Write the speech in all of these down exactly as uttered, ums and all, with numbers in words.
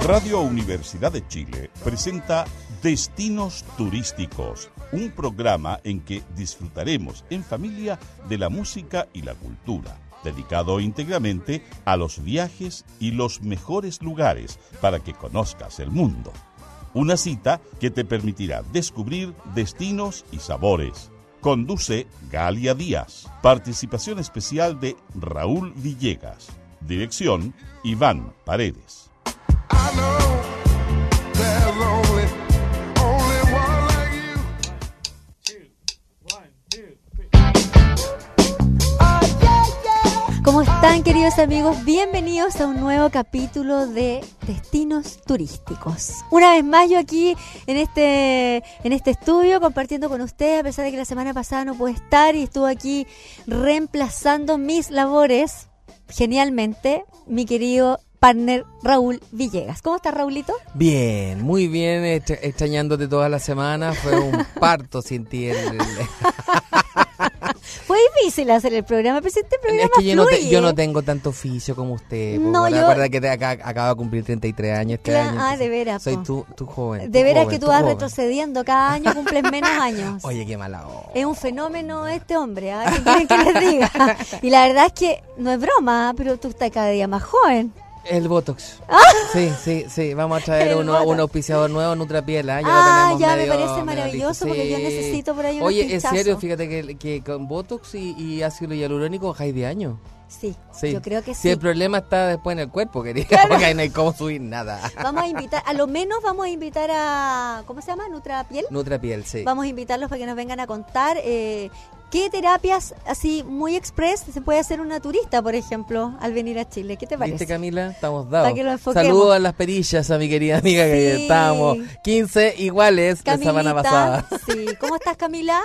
Radio Universidad de Chile presenta Destinos Turísticos, un programa en que disfrutaremos en familia de la música y la cultura, dedicado íntegramente a los viajes y los mejores lugares para que conozcas el mundo. Una cita que te permitirá descubrir destinos y sabores. Conduce Galia Díaz. Participación especial de Raúl Villegas. Dirección Iván Paredes. ¿Cómo están, queridos amigos? Bienvenidos a un nuevo capítulo de Destinos Turísticos. Una vez más yo aquí en este en este estudio compartiendo con ustedes, a pesar de que la semana pasada no pude estar y estuvo aquí reemplazando mis labores, genialmente, mi querido partner Raúl Villegas. ¿Cómo estás, Raulito? Bien, muy bien, extra- extrañándote toda la semana. Fue un parto sin ti. El, el... Fue difícil hacer el programa, pero este programa Es que yo no, te- fluye. yo no tengo tanto oficio como usted. No, No, yo- Recuerda que te acá, acaba de cumplir treinta y tres años este Claro, año. ah, entonces de veras, Soy po. tú, tú joven. De tú veras joven, que tú tú vas joven. retrocediendo, cada año cumples menos años. Oye, qué mala onda. Es un fenómeno este hombre, ¿ah? ¿Qué quieren que les diga? Y la verdad es que no es broma, ¿ah? Pero tú estás cada día más joven. El Botox. Sí, sí, sí. Vamos a traer El uno, Botox. un auspiciador nuevo, Nutrapiel. ¿Ah? Ya Ah, lo tenemos ya, me medio- parece medio maravilloso, listo. porque yo Sí. necesito por ahí unos Oye, en pinchazos. serio, fíjate que, que con Botox y, y ácido hialurónico bajáis de año. Sí, Sí. yo creo que Si sí. el problema está después en el cuerpo, querida, Claro. porque ahí no hay cómo subir nada. Vamos a invitar, a lo menos vamos a invitar a, ¿cómo se llama? Nutrapiel. Nutrapiel, sí. Vamos a invitarlos para que nos vengan a contar eh, qué terapias así muy express se puede hacer una turista, por ejemplo, al venir a Chile. ¿Qué te parece? ¿Viste, Camila? Estamos dados. Para que lo enfoquemos. Saludos a las perillas, a mi querida amiga, que Sí. estábamos quince iguales la semana pasada. Sí. ¿Cómo estás, Camila?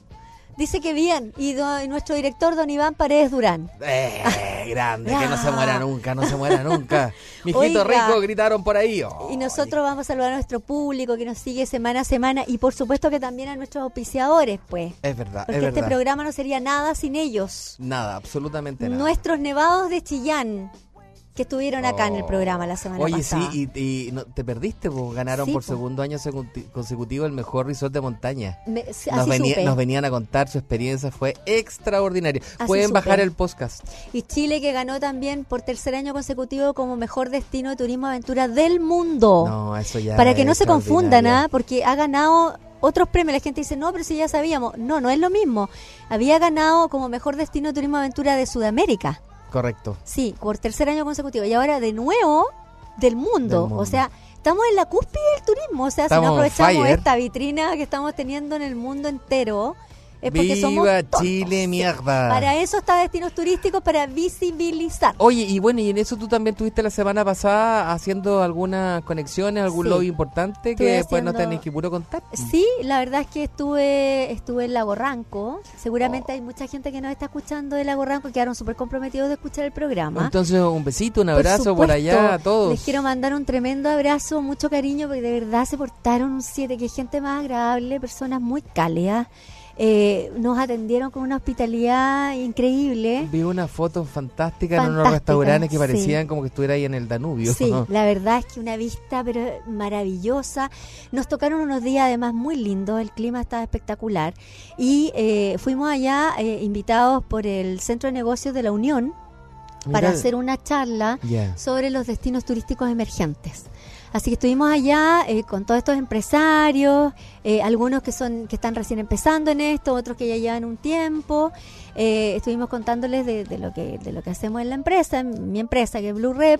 Dice que bien. Y, do- y nuestro director, don Iván Paredes Durán. Eh, grande, que no se Ya. muera nunca, no se muera nunca. Mijito Oiga. rico, gritaron por ahí. Y nosotros vamos a saludar a nuestro público que nos sigue semana a semana y por supuesto que también a nuestros auspiciadores, pues. Es verdad, Porque es este verdad. programa no sería nada sin ellos. Nada, absolutamente nada. Nuestros nevados de Chillán, que estuvieron acá en el Oh. programa la semana Oye, pasada. sí, y, y no, te perdiste, pues ganaron Sí, por po. segundo año secu- consecutivo el mejor resort de montaña. Me- sí, Nos, así venía- supe. nos venían a contar su experiencia, fue extraordinaria. Así Pueden supe. bajar el podcast. Y Chile, que ganó también por tercer año consecutivo como mejor destino de turismo aventura del mundo. No, eso ya Para que es no se confundan, extraordinario. ¿ah? Porque ha ganado otros premios. La gente dice, no, pero si ya sabíamos. No, no es lo mismo. Había ganado como mejor destino de turismo aventura de Sudamérica. Correcto. Sí, por tercer año consecutivo. Y ahora de nuevo del mundo. Del mundo. O sea, estamos en la cúspide del turismo. O sea, Estamos si no on aprovechamos fire. esta vitrina que estamos teniendo en el mundo entero, es porque somos ¡Viva tontos. Chile, mierda! Para eso está Destinos Turísticos, para visibilizar. Oye, y bueno, y en eso tú también estuviste la semana pasada haciendo algunas conexiones, algún Sí. lobby importante Estuve que después no haciendo- tenés que puro contar. Sí, la verdad es que estuve estuve en Lago Ranco. Seguramente hay mucha gente que nos está escuchando de Lago Ranco y quedaron súper comprometidos de escuchar el programa. Entonces, un besito, un Por abrazo por, supuesto, allá a todos. Les quiero mandar un tremendo abrazo, mucho cariño, porque de verdad se portaron un siete, que gente más agradable, personas muy cálidas. Eh, nos atendieron con una hospitalidad increíble. Vi una foto fantástica en unos Fantástica, restaurantes que sí. parecían como que estuviera ahí en el Danubio. Sí, la verdad es que una vista pero maravillosa. Nos tocaron unos días además muy lindos, el clima estaba espectacular y eh, fuimos allá eh, invitados por el Centro de Negocios de la Unión para Mira, hacer una charla ya. sobre los destinos turísticos emergentes. Así que estuvimos allá eh, con todos estos empresarios, eh, algunos que son que están recién empezando en esto, otros que ya llevan un tiempo. Eh, estuvimos contándoles de, de lo que de lo que hacemos en la empresa, en mi empresa que es Blue Rep,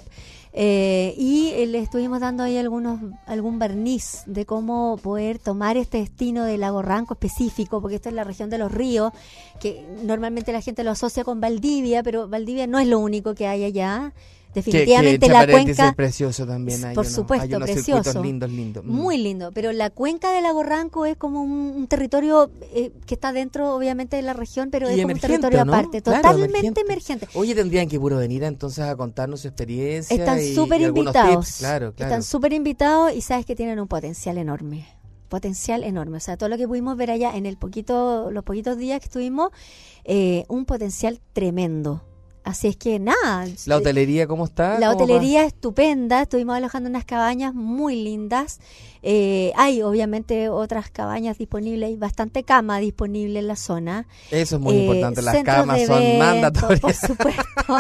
eh, y eh, les estuvimos dando ahí algunos algún barniz de cómo poder tomar este destino de Lago Ranco específico, porque esto es la región de los ríos, que normalmente la gente lo asocia con Valdivia, pero Valdivia no es lo único que hay allá. Definitivamente que, que, la entre paréntesis, cuenca, es precioso también. Hay por unos- supuesto, hay unos precioso. circuitos lindos, lindos. Mm. muy lindo, pero la cuenca del Lago Ranco es como un, un territorio eh, que está dentro obviamente de la región, pero Y es como un emergente, territorio ¿no? aparte, Claro, totalmente emergente. emergente. Oye, tendrían que puro venir entonces a contarnos su experiencia. Están y- súper y algunos invitados, tips. Claro, claro. están súper invitados y sabes que tienen un potencial enorme. Potencial enorme, o sea, todo lo que pudimos ver allá en el poquito, los poquitos días que estuvimos, eh, un potencial tremendo. así es que nada. ¿La hotelería cómo está? La ¿Cómo hotelería va? Estupenda, estuvimos alojando unas cabañas muy lindas. Eh, hay obviamente otras cabañas disponibles, hay bastante cama disponible en la zona. Eso es muy eh, importante, las centros camas de son eventos, mandatorias. Por supuesto.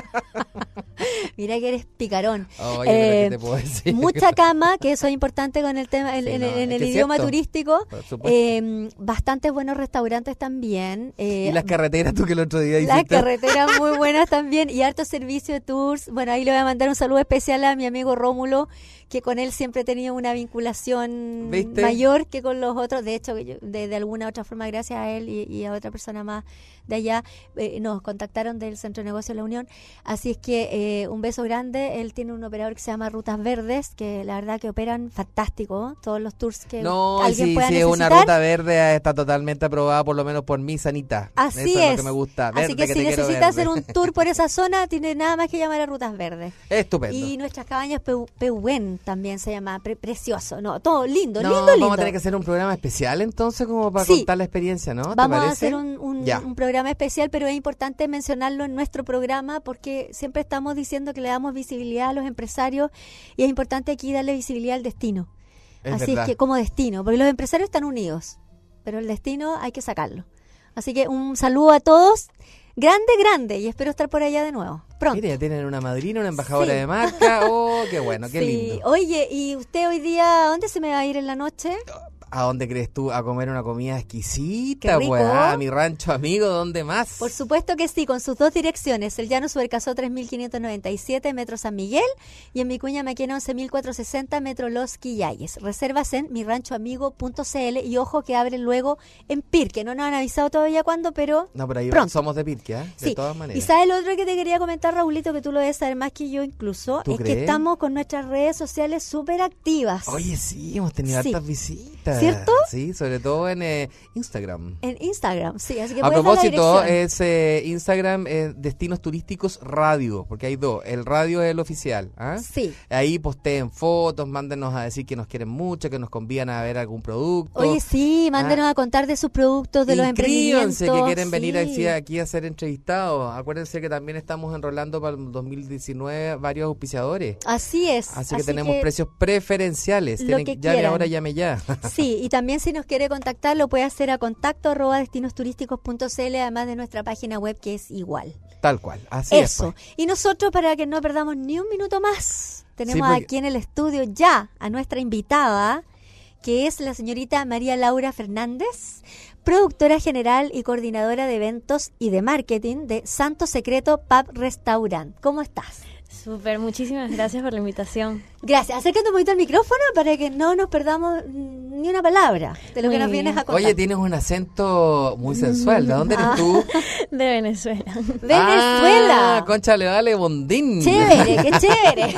Mira que eres picarón. Oye, Eh, ¿pero qué te puedo decir? Mucha cama, que eso es importante con el tema, en, Sí, en- no, en es el que es idioma cierto. turístico. Por supuesto. Eh, bastantes buenos restaurantes también. eh, Y las carreteras, tú que el otro día las hiciste. carreteras muy buenas también y harto servicio de tours. Bueno, ahí le voy a mandar un saludo especial a mi amigo Rómulo, que con él siempre he tenido una vinculación ¿Viste? mayor que con los otros. De hecho, yo- de, de alguna otra forma, gracias a él y, y a otra persona más de allá, eh, nos contactaron del Centro de Negocios de la Unión. Así es que eh, un beso grande. Él tiene un operador que se llama Rutas Verdes, que la verdad que operan fantástico. Todos los tours que No, alguien sí, pueda sí, es una necesitar. ruta verde, está totalmente aprobada por lo menos por mi Sanita. Así Eso es. es lo que me gusta. Verde, Así que, que si te quiero necesita verde. hacer un tour por esa zona, tiene nada más que llamar a Rutas Verdes. Estupendo. Y nuestras cabañas Peu- Pehuen también se llama, pre- precioso, no, todo lindo, No, lindo, lindo. vamos a tener que hacer un programa especial entonces como para Sí. contar la experiencia, ¿no? ¿Te Vamos a parece? hacer un, un- Ya. un programa especial, pero es importante mencionarlo en nuestro programa porque siempre estamos diciendo que le damos visibilidad a los empresarios y es importante aquí darle visibilidad al destino. Es Así verdad. es que como destino, porque los empresarios están unidos, pero el destino hay que sacarlo. Así que un saludo a todos, grande, grande, y espero estar por allá de nuevo, pronto. Mire, ya tienen una madrina, una embajadora Sí. de marca. Oh, qué bueno, qué Sí. lindo. Oye, ¿y usted hoy día, a dónde se me va a ir en la noche? ¿A dónde crees tú? ¿A comer una comida exquisita? Qué rico. Pues, ah, a mi rancho amigo, ¿dónde más? Por supuesto que sí, con sus dos direcciones, el Llano Subercasó tres mil quinientos noventa y siete, Metro San Miguel, y en Vicuña Maquena once mil cuatrocientos sesenta, Metro Los Quillayes. Reservas en mi rancho amigo punto c l y ojo que abren luego en Pirque, no nos han avisado todavía cuándo, pero No, pero ahí pronto. somos de Pirque, ¿eh? De sí. todas maneras. Y sabes lo otro que te quería comentar, Raulito, que tú lo debes saber más que yo incluso, ¿Tú es crees? que estamos con nuestras redes sociales súper activas. Oye, sí, hemos tenido Sí. hartas visitas. ¿Cierto? Sí, sobre todo en eh, Instagram. En Instagram, sí, así que A puedes dar la propósito, dirección. es eh, Instagram eh, Destinos Turísticos Radio, porque hay dos. El radio es el oficial. ¿ah? Sí. Ahí posteen fotos, mándenos a decir que nos quieren mucho, que nos convían a ver algún producto. Oye, sí, mándenos a contar de sus productos, de los emprendimientos. Inscríbanse que quieren venir sí. aquí, aquí a ser entrevistados. Acuérdense que también estamos enrolando para el dos mil diecinueve varios auspiciadores. Así es. Así que tenemos precios preferenciales. lo Tienen, que llame quieran. ahora, llame ya. Sí, y también si nos quiere contactar lo puede hacer a contacto arroba destinosturísticos punto c l, además de nuestra página web que es igual. Tal cual. Así Eso. es. pues. Y nosotros, para que no perdamos ni un minuto más, tenemos Sí, porque- aquí en el estudio ya a nuestra invitada, que es la señorita María Laura Fernández, productora general y coordinadora de eventos y de marketing de Santo Secreto Pub Restaurant. ¿Cómo estás? Súper, muchísimas gracias por la invitación. Gracias. Acércate un poquito al micrófono para que no nos perdamos mm, ni una palabra de lo Muy que nos bien. vienes a contar. Oye, tienes un acento muy sensual. ¿De dónde eres Ah. tú? De Venezuela. ¡Venezuela! Ah, concha, le vale bondín. Chévere, qué chévere.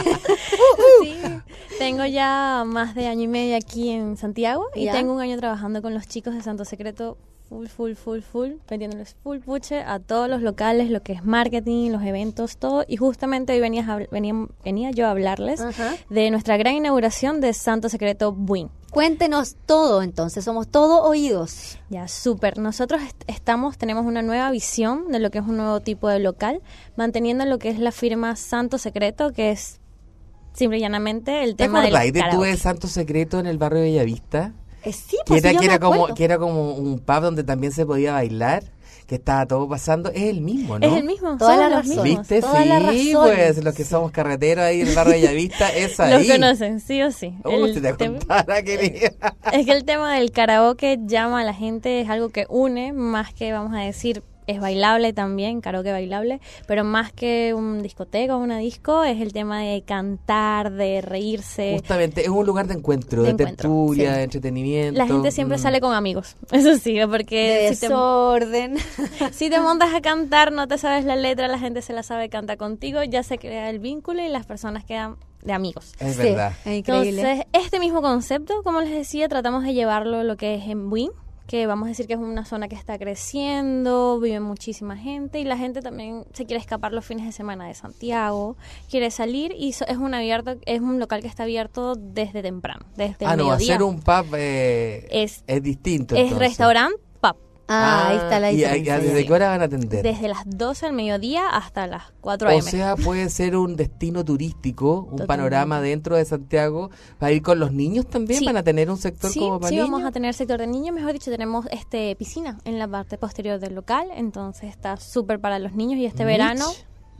Sí, tengo ya más de año y medio aquí en Santiago y Ya. tengo un año trabajando con los chicos de Santo Secreto full, full, full, full, metiéndoles full puche a todos los locales, lo que es marketing, los eventos, todo. Y justamente hoy venías a habl- venía, venía yo a hablarles Ajá. de nuestra gran inauguración de Santo Secreto Buin. Cuéntenos todo entonces, somos todo oídos. Ya, súper. Nosotros est- estamos, tenemos una nueva visión de lo que es un nuevo tipo de local, manteniendo lo que es la firma Santo Secreto, que es simple y llanamente el ¿Te tema del acordáis de tu karaoke. de Santo Secreto en el barrio de Bellavista? Eh, sí, Que pues era, sí, yo que, me era como, acuerdo. que era como un pub donde también se podía bailar, que estaba todo pasando. Es el mismo, ¿no? Es el mismo, Toda somos la los razón. mismos. ¿Viste? Toda la Sí, razón. pues los que somos carreteros ahí en el barrio de Bellavista, es ahí. Los conocen, sí o sí. Uh, El si te tema- contara, querida. es que el tema del karaoke llama a la gente, es algo que une, más que vamos a decir, es bailable también, karaoke bailable, pero más que un discoteca o una disco, es el tema de cantar, de reírse. Justamente, es un lugar de encuentro, de, De encuentro, tertulia, sí. de entretenimiento. La gente siempre Mm. sale con amigos, eso sí, porque De si te, desorden. si te montas a cantar, no te sabes la letra, la gente se la sabe cantar contigo, ya se crea el vínculo y las personas quedan de amigos. Es Sí, verdad. es increíble. Entonces, este mismo concepto, como les decía, tratamos de llevarlo lo que es en Buin, que vamos a decir que es una zona que está creciendo, vive muchísima gente y la gente también se quiere escapar los fines de semana de Santiago, quiere salir y so- es un abierto, es un local que está abierto desde temprano, desde Ah, el no, mediodía. hacer un pub eh, Es- es distinto. es entonces. restaurante pub. Ah, ahí está la ¿Y diferencia. a- a- desde qué hora van a atender? Desde las doce del mediodía hasta las cuatro O a.m. sea, puede ser un destino turístico, un Totalmente. panorama dentro de Santiago, para ir con los niños también, Sí. van a tener un sector Sí, como para sí, niños. vamos a tener sector de niños, mejor dicho, tenemos este piscina en la parte posterior del local, entonces está súper para los niños y este Mitch. verano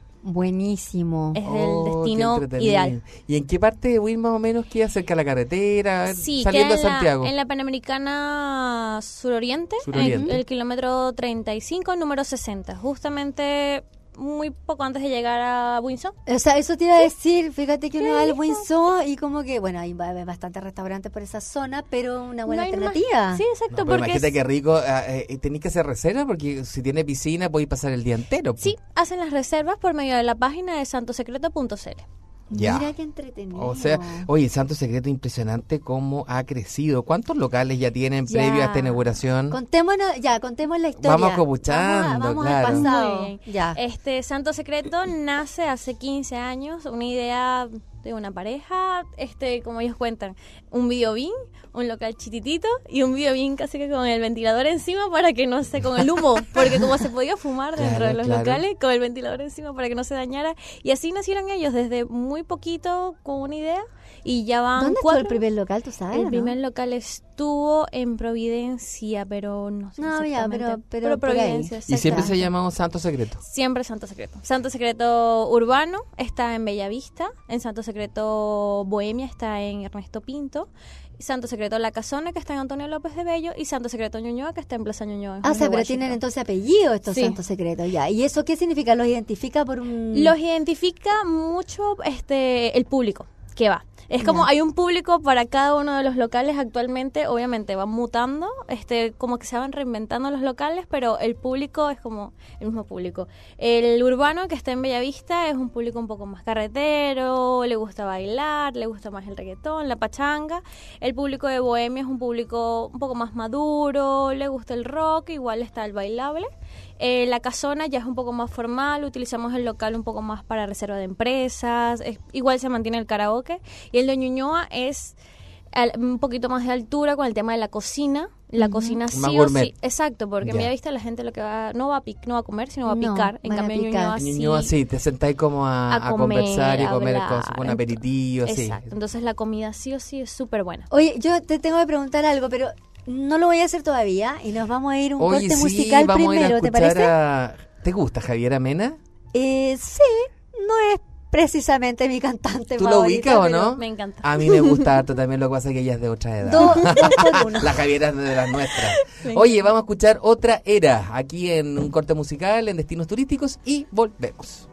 Buenísimo. es Oh, el qué destino entretenido. ideal. ¿Y en qué parte de Buin más o menos queda cerca de la carretera? A ver, Sí, saliendo queda de en la- Santiago. En la Panamericana Suroriente, Suroriente. El, el kilómetro treinta y cinco, número sesenta, justamente muy poco antes de llegar a Windsor. O sea, eso te iba a decir, fíjate que uno va al listo. Windsor y como que, bueno, hay ba- bastantes restaurantes por esa zona, pero una buena No hay más- alternativa. Sí, exacto, No, pero porque imagínate es- qué rico, eh, eh, tenéis que hacer reserva porque si tiene piscina podéis pasar el día entero. po. sí, hacen las reservas por medio de la página de santosecreto punto c l. Ya. Mira qué entretenido. O sea, oye, Santo Secreto, impresionante cómo ha crecido. ¿Cuántos locales ya tienen Ya. previo a esta inauguración? Contémonos, ya, contemos la historia. Vamos copuchando, Vamos, a- vamos claro. al pasado. Muy bien. Ya. Este Santo Secreto nace hace quince años, una idea de una pareja, este, como ellos cuentan, un videobin, un local chititito y un videobin casi que con el ventilador encima para que no se, con el humo, porque como se podía fumar dentro Claro, de los claro. locales, con el ventilador encima para que no se dañara. Y así nacieron ellos desde muy poquito con una idea y ya van ¿Dónde estuvo cuatro. el primer local, tú sabes? El no? primer local estuvo en Providencia, pero no sé No, ya, exactamente. pero- pero por ahí. Providencia, Y siempre exacto. se llamó Santo Secreto. Siempre Santo Secreto. Santo Secreto Urbano está en Bellavista, en Santo Secreto Bohemia está en Ernesto Pinto, y Santo Secreto La Casona que está en Antonio López de Bello y Santo Secreto Ñuñoa que está en Plaza Ñuñoa. en Ah, o Jorge sea, pero Washington. tienen entonces apellido estos Sí. santos secretos, ya. ¿Y eso qué significa? ¿Los identifica por un...? Los identifica mucho este el público que va. Es como Ya. hay un público para cada uno de los locales actualmente, obviamente van mutando, este como que se van reinventando los locales, pero el público es como el mismo público. El urbano que está en Bellavista es un público un poco más carretero, le gusta bailar, le gusta más el reggaetón, la pachanga. El público de Bohemia es un público un poco más maduro, le gusta el rock, igual está el bailable. Eh, la Casona ya es un poco más formal, utilizamos el local un poco más para reserva de empresas, es- igual se mantiene el karaoke. Y el de Ñuñoa es al- un poquito más de altura con el tema de la cocina. La cocina sí Más o gourmet. sí, exacto, porque Ya. en Bellavista la gente lo que va, no va a pic, no va a comer, sino va a No, picar. En van a cambio en picar. Ñuñoa En sí. Ñuñoa sí, te sentáis como a, a a comer, conversar y a comer hablar. con, con aperitivo, así. Exacto, entonces la comida sí o sí es súper buena. Oye, yo te tengo que preguntar algo, pero no lo voy a hacer todavía y nos vamos a ir un Oye, corte sí, musical vamos primero, a ir a ¿te escuchar parece? a... ¿Te gusta Javier Amena? Eh, sí, no es precisamente mi cantante ¿Tú lo favorita, ubicas o pero no? Me encanta. A mí me gusta harto también, lo que pasa es que ella es de otra edad. Dos, dos por uno. La Javiera es de las nuestras. Me Oye, vamos a escuchar otra era aquí en un corte musical en Destinos Turísticos y volvemos.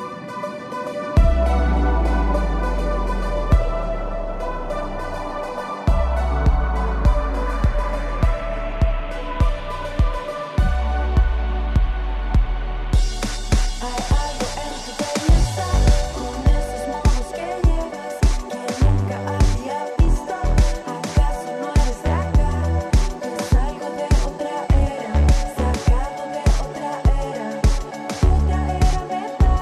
Hay algo en tu belleza, con esos modos que llevas, que nunca había visto. ¿Acaso no eres de acá? Es algo de otra era, sacado de otra era, otra era mental.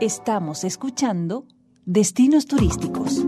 Estamos escuchando Destinos Turísticos.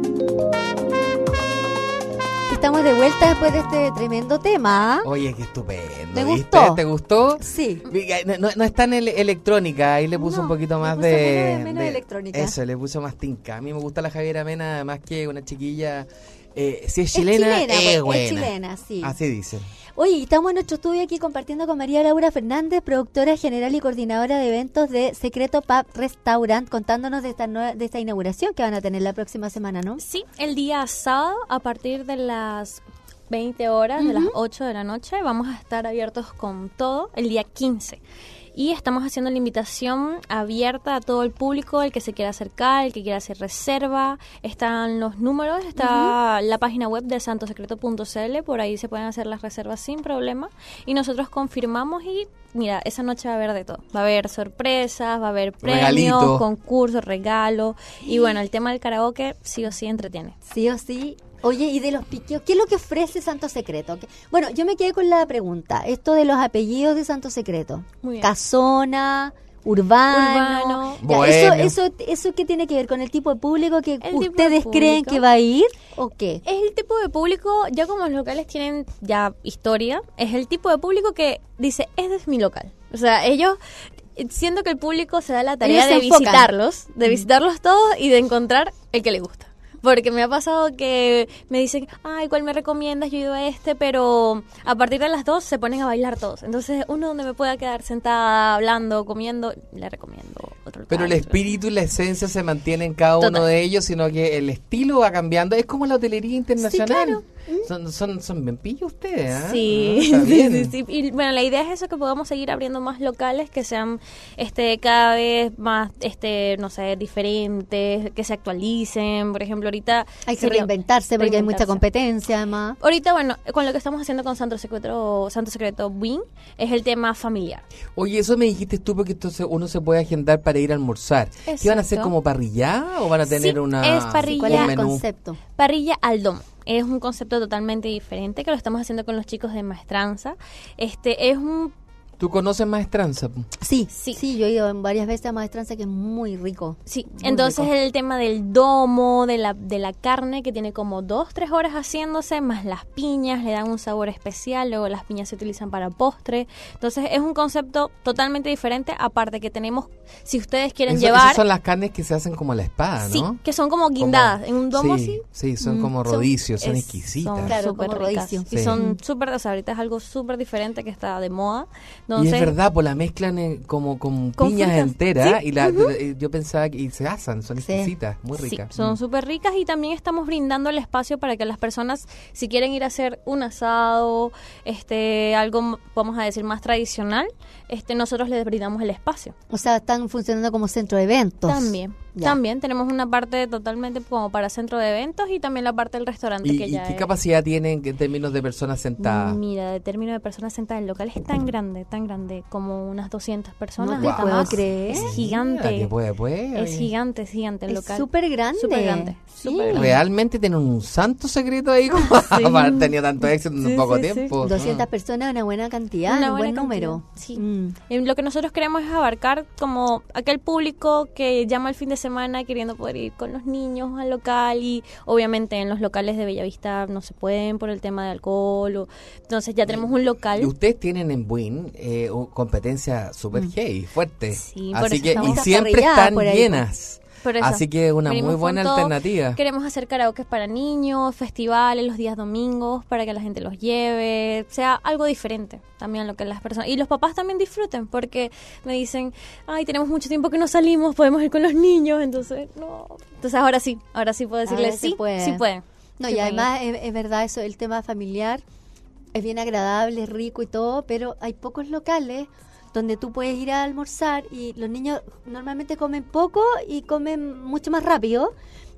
Estamos de vuelta después de este tremendo tema. Oye, qué estupendo. ¿Te ¿viste? gustó? ¿Te gustó? Sí. No, no, no es tan ele- electrónica, ahí le puso No, un poquito le más puso de, menos- menos de- electrónica. Eso, le puso más tinca. A mí me gusta la Javiera Mena, además que una chiquilla, eh, si es Es chilena, chilena, es, pues, es buena. chilena, sí. Así dicen. Oye, y estamos en nuestro estudio aquí compartiendo con María Laura Fernández, productora general y coordinadora de eventos de Secreto Pub Restaurant, contándonos de esta, nue- de esta inauguración que van a tener la próxima semana, ¿no? Sí, el día sábado a partir de las veinte horas, de las ocho de la noche, vamos a estar abiertos con todo el día quince. Y estamos haciendo la invitación abierta a todo el público, el que se quiera acercar, el que quiera hacer reserva. Están los números, está la página web de santo secreto punto c l, por ahí se pueden hacer las reservas sin problema. Y nosotros confirmamos y, mira, esa noche va a haber de todo. Va a haber sorpresas, va a haber premios, Regalito. concursos, regalos. Y bueno, el tema del karaoke sí o sí entretiene. Sí o sí. Oye, y de los piqueos, ¿qué es lo que ofrece Santo Secreto? ¿Qué- Bueno, yo me quedé con la pregunta, esto de los apellidos de Santo Secreto. Muy bien. Casona, urbano. Urbano. Ya, eso, Bohemio. eso, ¿Eso qué tiene que ver con el tipo de público que El tipo de ustedes creen público. que va a ir o qué? Es el tipo de público, ya como los locales tienen ya historia, es el tipo de público que dice, este es mi local. O sea, ellos, siento que el público se da la tarea Ellos se de enfocan. visitarlos, de visitarlos todos y de encontrar el que le gusta. Porque me ha pasado que me dicen, ay, ¿cuál me recomiendas? Yo he ido a este, pero a partir de las dos se ponen a bailar todos. Entonces, uno donde me pueda quedar sentada, hablando, comiendo, le recomiendo otro local. Pero el otro- espíritu y la esencia se mantiene en cada uno Total. de ellos, sino que el estilo va cambiando. Es como la hotelería internacional. claro. Son, son, son bien pillos ustedes, ¿ah? Sí, Ah, está sí, bien. sí, sí. Y bueno, la idea es eso, que podamos seguir abriendo más locales que sean este cada vez más, este no sé, diferentes, que se actualicen. Por ejemplo, ahorita... Hay que sería- reinventarse porque hay mucha reinventarse. competencia además. Ahorita, bueno, con lo que estamos haciendo con Santo Secreto, Santo Secreto Wing, es el tema familiar. Oye, eso me dijiste tú porque entonces uno se puede agendar para ir a almorzar. ¿Qué van a hacer, Exacto. como parrillada o van a tener Sí, una es parrilla. ¿Cuál un es el menú? concepto? Parrilla al domo. Es un concepto totalmente diferente que lo estamos haciendo con los chicos de Maestranza. Este es un ¿Tú conoces Maestranza? Sí, Sí. sí, yo he ido en varias veces a Maestranza que es muy rico. Sí, Muy entonces rico. el tema del domo, de la, de la carne que tiene como dos, tres horas haciéndose, más las piñas, le dan un sabor especial, luego las piñas se utilizan para postre. Entonces es un concepto totalmente diferente, aparte que tenemos, si ustedes quieren Eso- llevar... Esas son las carnes que se hacen como a la espada, ¿no? Sí, que son como guindadas, Como- en un domo sí, así. Sí, son Mm, como rodicios, son es- exquisitas. Son Claro, súper como ricas. rodicio. Y Sí. son súper, o sea, ahorita es algo súper diferente que está de moda. Y Entonces, es verdad, pues la mezclan en- como con, Con piñas frutas, enteras sí. y la, eh, yo pensaba que y se asan, son Sí. exquisitas, muy sí, ricas. son Mm. súper ricas y también estamos brindando el espacio para que las personas, si quieren ir a hacer un asado, este, algo, vamos a decir, más tradicional, este, nosotros les brindamos el espacio. O sea, están funcionando como centro de eventos. También, Ya. también tenemos una parte totalmente como para centro de eventos y también la parte del restaurante ¿Y, que y ya qué es- capacidad tienen en términos de personas sentadas? Mira, de término de personas sentadas, el local es tan grande, tan grande, como unas doscientas personas. No te hasta puedo más. creer. Es Mira, gigante. que puede, puede, Es oye. gigante, es gigante el Es local. súper grande. Súper grande, Sí. súper grande. Realmente tienen un santo secreto ahí como para haber tenido tanto éxito en Sí, poco sí, sí. tiempo. doscientas personas, una buena cantidad, Una un buen buena número. cantidad, sí. Mm. Y lo que nosotros queremos es abarcar como aquel público que llama el fin de semana queriendo poder ir con los niños al local y obviamente en los locales de Bellavista no se pueden por el tema de alcohol. O, entonces ya tenemos un local. Y ustedes tienen en Buin eh, u- competencia super heavy, fuerte. Mm. Sí, por Así eso que, y estamos siempre parrilladas están por ahí, llenas. Por eso, Así que es una venimos muy con buena todo. alternativa. Queremos hacer karaoke para niños, festivales los días domingos para que la gente los lleve, sea algo diferente también lo que las personas y los papás también disfruten porque me dicen, ay, tenemos mucho tiempo que no salimos, podemos ir con los niños, entonces no, entonces ahora sí, ahora sí puedo decirles Ahora se sí, puede. sí pueden. No, Sí y pueden además es, es verdad eso, el tema familiar es bien agradable, es rico y todo, pero hay pocos locales donde tú puedes ir a almorzar y los niños normalmente comen poco y comen mucho más rápido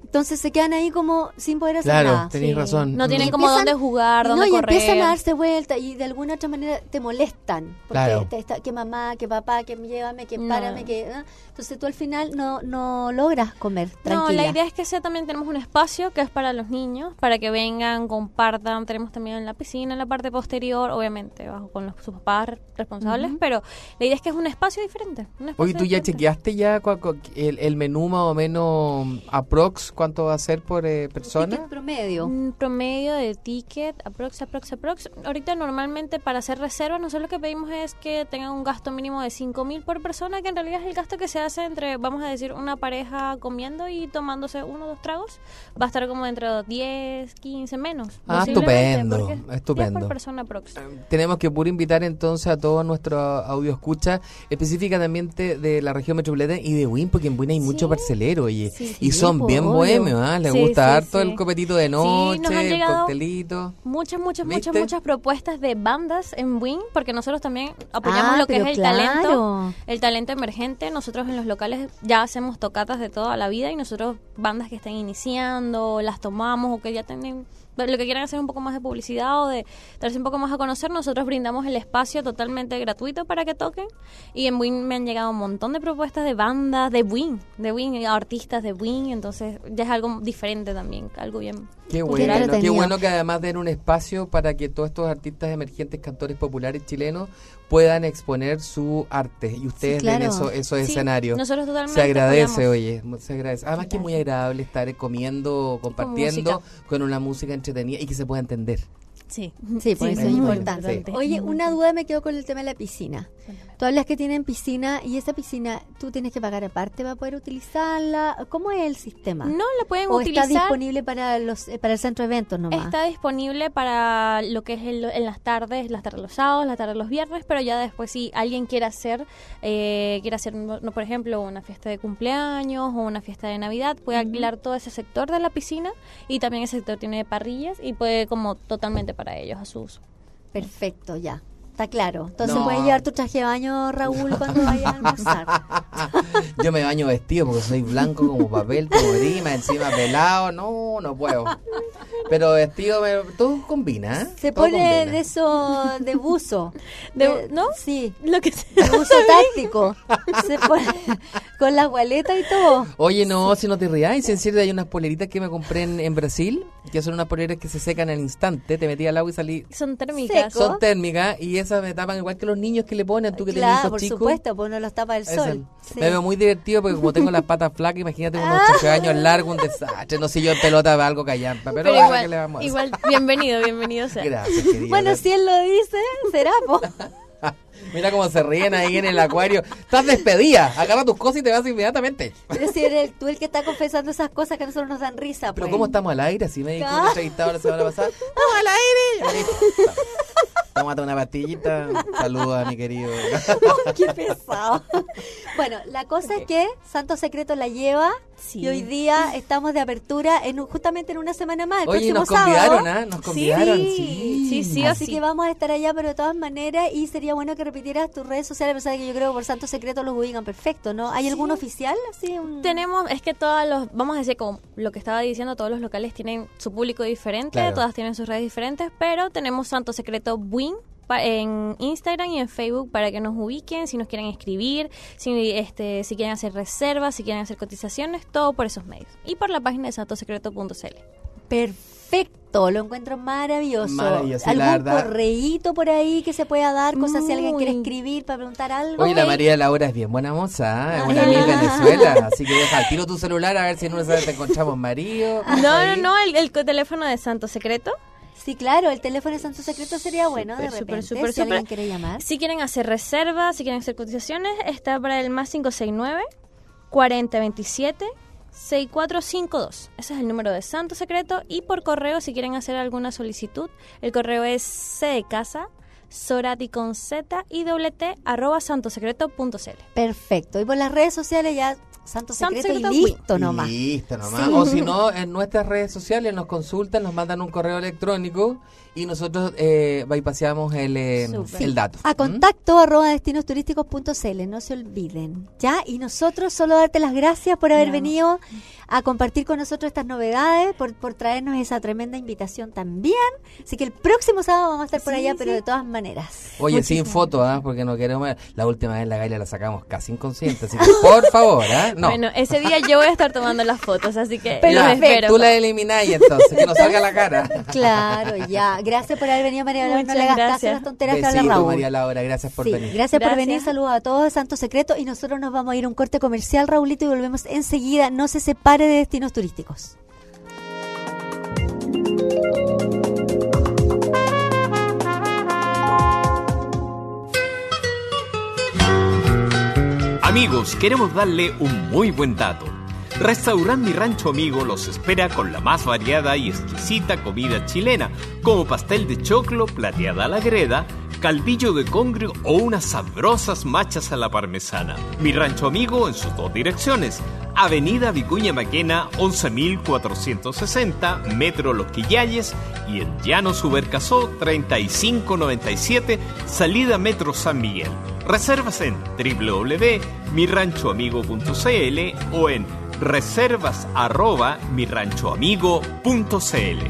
Entonces se quedan ahí como sin poder hacer Claro, nada. tenéis Sí. razón. No tienen Y como empiezan- dónde jugar, Y dónde no, y correr. empiezan a darse vuelta y de alguna otra manera te molestan. Porque Claro. te está- que mamá, que papá, que llévame, que No. párame, que... ¿eh? Entonces tú al final no, no logras comer tranquila. No, la idea es que sea también tenemos un espacio que es para los niños, para que vengan, compartan. Tenemos también en la piscina, en la parte posterior, obviamente, bajo con los, sus papás responsables, Ujú. pero la idea es que es un espacio diferente. Un espacio Oye, ¿tú ya diferente. chequeaste ya cua- cua- el, el menú más o menos aprox cuánto va a ser por eh, persona? Ticket promedio. Un promedio de ticket, aprox, aprox, aprox. Ahorita normalmente para hacer reservas, nosotros lo que pedimos es que tengan un gasto mínimo de cinco mil por persona, que en realidad es el gasto que se hace entre, vamos a decir, una pareja comiendo y tomándose uno o dos tragos. Va a estar como entre diez, quince menos. Ah, posiblemente, estupendo, porque es diez estupendo. por persona aprox. Tenemos que puro invitar entonces a todo nuestro audio escucha, específicamente de la región metropolitana y de Win, porque en Win hay Sí. mucho parcelero, oye. Sí, y sí, son po, bien obvio. bohemios, ¿ah? Les Sí, gusta sí, harto sí. el copetito de noche, nos han el llegado coctelito. Muchas, muchas, ¿Viste? muchas, muchas propuestas de bandas en Win, porque nosotros también apoyamos Ah, lo que es pero el claro. talento, el talento emergente. Nosotros en los locales ya hacemos tocatas de toda la vida y nosotros bandas que están iniciando, las tomamos o que ya tienen lo que quieran hacer un poco más de publicidad o de darse un poco más a conocer, nosotros brindamos el espacio totalmente gratuito para que toquen. Y en Win me han llegado un montón de propuestas de bandas de Win, de Win, artistas de Win, entonces ya es algo diferente también, algo bien. Qué Qué bueno, qué entretenido. bueno que además den un espacio para que todos estos artistas emergentes, cantores populares chilenos puedan exponer su arte y ustedes Sí, claro. den eso, esos Sí, escenarios. nosotros totalmente Se agradece, apoyamos. oye, se agradece. Además que es muy agradable estar comiendo, compartiendo música. con una música entretenida y que se pueda entender. Sí, Sí, por Sí, eso es es muy importante. importante. Oye, una duda me quedó con el tema de la piscina. Tú hablas que tienen piscina y esa piscina tú tienes que pagar aparte para poder utilizarla. ¿Cómo es el sistema? No la pueden ¿O utilizar. está disponible para los eh, para el centro de eventos nomás? Está disponible para lo que es el- en las tardes, las tardes los sábados, las tardes los viernes, pero ya después si alguien quiere hacer, eh, quiere hacer, no, no, por ejemplo, una fiesta de cumpleaños o una fiesta de Navidad, puede alquilar todo ese sector de la piscina y también ese sector tiene parrillas y puede como totalmente para ellos a su uso. Perfecto, ya. Está claro. Entonces No. puedes llevar tu traje de baño, Raúl, cuando vayas a almorzar. Yo me baño vestido porque soy blanco como papel, como grima, encima pelado, no, no puedo. Pero vestido, me- todo combina, ¿eh? Se Todo pone combina. de eso, de buzo. De- Eh, ¿no? Sí, Lo que de buzo táctico. Se pone con las gualetas y todo. Oye, no, si no te rías, en serio hay unas poleritas que me compré en, en Brasil, que son unas poleras que se secan al instante, te metí al agua y salí. son térmicas. Seco. Son térmicas y esas me tapan igual que los niños que le ponen, tú que tenés Claro, hijos por chicos. supuesto, pues no los tapa el Eso. sol. Sí. Me veo muy divertido porque como tengo las patas flacas, imagínate unos ocho años largos, un desastre. No sé yo en pelota va algo callampa, pero, Pero bueno, ¿qué le igual, vamos a hacer? igual, bienvenido, bienvenido sea. Gracias, querida. Bueno, si él lo dice, será, po. Mira cómo se ríen ahí en el acuario. Estás despedida. Agarra tus cosas y te vas inmediatamente. Pero si eres el- tú el que está confesando esas cosas que a nosotros nos dan risa, Pero pues. ¿cómo estamos al aire? Así me dijo Ah. un entrevistado la semana pasada. ¡Estamos al aire! Yo le dije, tómate una pastillita. Saludos a mi querido. Ay, qué pesado. Bueno, la cosa es que Santo Secreto la lleva Sí. y hoy día estamos de apertura en un- justamente en una semana más, el Oye, próximo nos sábado. convidaron, ¿ah? Nos convidaron. Sí, sí, sí, o Así sí. que vamos a estar allá, pero de todas maneras, y sería bueno que repitieras tus redes sociales, a pesar de que yo creo que por Santo Secreto los ubican perfecto, ¿no? ¿Hay algún oficial? Así, un... Tenemos, es que todos los, vamos a decir, como lo que estaba diciendo, todos los locales tienen su público diferente, Claro. todas tienen sus redes diferentes, pero tenemos Santo Secreto Win pa- en Instagram y en Facebook para que nos ubiquen, si nos quieren escribir, si este si quieren hacer reservas, si quieren hacer cotizaciones, todo por esos medios. Y por la página de santo secreto punto c l. Perfecto, lo encuentro maravilloso. Maravilloso, y ¿Algún la verdad- correíto por ahí que se pueda dar? Cosas si alguien Muy. quiere escribir para preguntar algo. Oye, la Ok. María Laura es bien buena moza, ¿ah? Es una Ah. amiga de Venezuela. Así que deja, tiro tu celular a ver si en una vez te encontramos marido. No, no, no, el, el co- teléfono de Santo Secreto. Sí, claro, el teléfono de Santo Secreto sería bueno de Súper, repente, súper, súper, si alguien súper. quiere llamar. Si quieren hacer reservas, si quieren hacer cotizaciones, está para el más cinco seis nueve, cuarenta veintisiete, sesenta y cuatro cincuenta y dos. Ese es el número de Santo Secreto. Y por correo, si quieren hacer alguna solicitud, el correo es c de casa, sorati con z y doble t, arroba santosecreto punto c l. Perfecto. Y por las redes sociales ya Santo Santo Secreto y Secreto, listo nomás. Y listo nomás. Sí. O si no, en nuestras redes sociales nos consultan, nos mandan un correo electrónico Y nosotros eh, bypaseamos el, eh, Súper. el dato. A contacto arroba destinosturísticos punto c l, no se olviden, ¿ya? Y nosotros solo darte las gracias por haber No. venido a compartir con nosotros estas novedades, por, por traernos esa tremenda invitación también. Así que el próximo sábado vamos a estar por Sí, allá, sí. pero de todas maneras. Oye, Muchísimas sin foto, ¿ah? Porque no queremos... La última vez la Gaila la sacamos casi inconsciente, así que por favor, ¿ah? No. Bueno, ese día yo voy a estar tomando las fotos, así que Pero los Ya, espero. tú la elimináis entonces, que nos salga la cara. Claro, ya. Gracias por haber venido, María Laura. No Muchas le hagas caso a gracias. las tonteras que habla Besito, Raúl. María Laura, gracias por Sí, venir. gracias, por Gracias. venir, saludos a todos, Santo Secreto, y nosotros nos vamos a ir a un corte comercial, Raulito, y volvemos enseguida. No se separe de Destinos Turísticos. Amigos, queremos darle un muy buen dato. Restaurant Mi Rancho Amigo los espera con la más variada y exquisita comida chilena, como pastel de choclo, plateada a la greda, caldillo de congrio o unas sabrosas machas a la parmesana. Mi Rancho Amigo en sus dos direcciones. Avenida Vicuña Maquena, once mil cuatrocientos sesenta, Metro Los Quillayes, y en Llano Subercasó, treinta y cinco noventa y siete, salida Metro San Miguel. Reservas en doble u doble u doble u punto mi rancho amigo punto c l o en reservas arroba mi rancho amigo punto c l.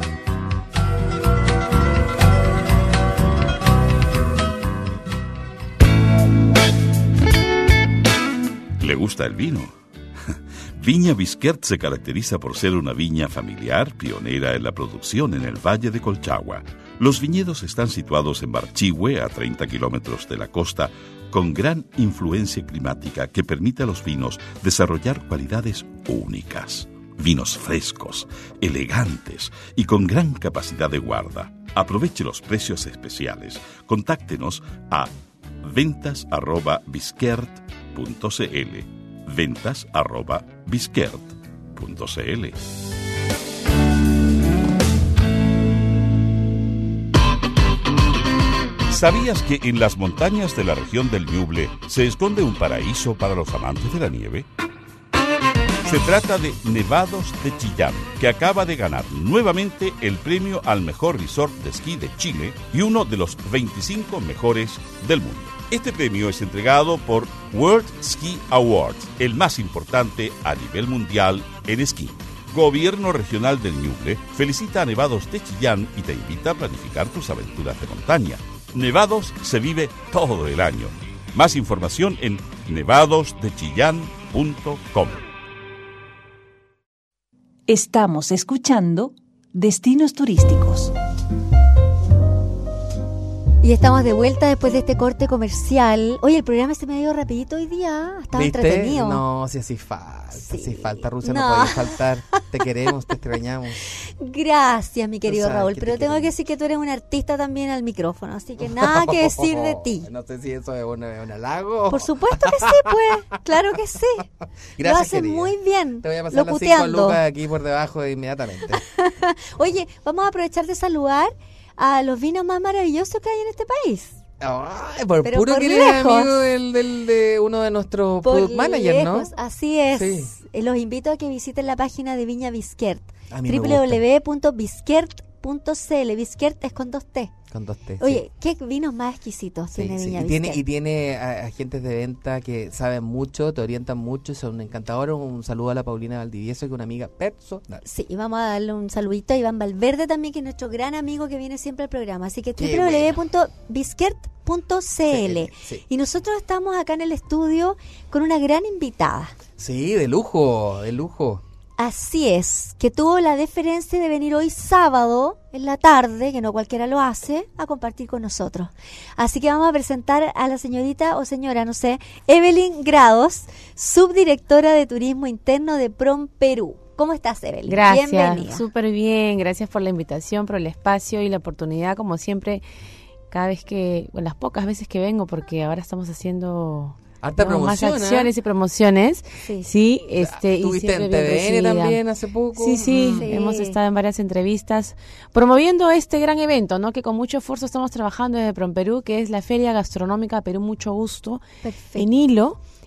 ¿Le gusta el vino? Viña Bisquert se caracteriza por ser una viña familiar, pionera en la producción en el Valle de Colchagua. Los viñedos están situados en Barchihue, a treinta kilómetros de la costa, con gran influencia climática que permite a los vinos desarrollar cualidades únicas. Vinos frescos, elegantes y con gran capacidad de guarda. Aproveche los precios especiales. Contáctenos a ventas arroba bisquert punto c l. ventas arroba bisquert punto c l. ¿Sabías que en las montañas de la región del Ñuble se esconde un paraíso para los amantes de la nieve? Se trata de Nevados de Chillán, que acaba de ganar nuevamente el premio al mejor resort de esquí de Chile y uno de los veinticinco mejores del mundo. Este premio es entregado por World Ski Awards, el más importante a nivel mundial en esquí. Gobierno Regional del Ñuble felicita a Nevados de Chillán y te invita a planificar tus aventuras de montaña. Nevados se vive todo el año. Más información en nevados de chillán punto com. Estamos escuchando Destinos Turísticos. Y estamos de vuelta después de este corte comercial. Oye, el programa se me ha ido rapidito hoy día. Estaba ¿Viste? entretenido. No, si así falta, Sí. si falta, Rusia, no, No. puede faltar. Te queremos, te extrañamos. Gracias, mi querido sabes Raúl. que Pero te tengo que queremos. decir que tú eres un artista también al micrófono, así que nada que decir de ti. No sé si eso es un, un halago. Por supuesto que sí, pues. Claro que sí. Gracias, Lo haces querida. muy bien. Te voy a pasar las cinco Locuteando. lucas aquí por debajo de inmediatamente. Oye, vamos a aprovechar de saludar a los vinos más maravillosos que hay en este país. Ay, por Pero puro por que eres lejos. amigo del, del- de uno de nuestros Por product managers, ¿no? lejos, así es. Sí. Eh, Los invito a que visiten la página de Viña Bisquert. A mí me doble u doble u gusta. doble u punto bisquert punto c l. Bisquert es con dos T. Con dos T. Oye, qué vinos más exquisitos sí. tiene Sí, sí. Viña Y tiene, Bisquert. y tiene a- agentes de venta que saben mucho, te orientan mucho, son encantadores. Un saludo a la Paulina Valdivieso, que es una amiga personal. Sí, y vamos a darle un saludito a Iván Valverde también, que es nuestro gran amigo que viene siempre al programa. Así que Qué doble u doble u doble u punto bisquert punto c l. Sí. Y nosotros estamos acá en el estudio con una gran invitada. Sí, de lujo, de lujo. Así es, que tuvo la deferencia de venir hoy sábado en la tarde, que no cualquiera lo hace, a compartir con nosotros. Así que vamos a presentar a la señorita o señora, no sé, Evelyn Grados, subdirectora de Turismo Interno de Prom Perú. ¿Cómo estás, Evelyn? Gracias, Bienvenida. súper bien, gracias por la invitación, por el espacio y la oportunidad, como siempre, cada vez que, bueno, las pocas veces que vengo, porque ahora estamos haciendo Harta ¿no? más promoción, ¿eh? acciones y promociones, Sí. sí, este, y Estuviste siempre en bien T V N recibida. también hace poco. Sí, sí, Sí. hemos estado en varias entrevistas promoviendo este gran evento, ¿no? Que con mucho esfuerzo estamos trabajando desde PromPerú, que es la Feria Gastronómica Perú Mucho Gusto, Perfecto. en Hilo,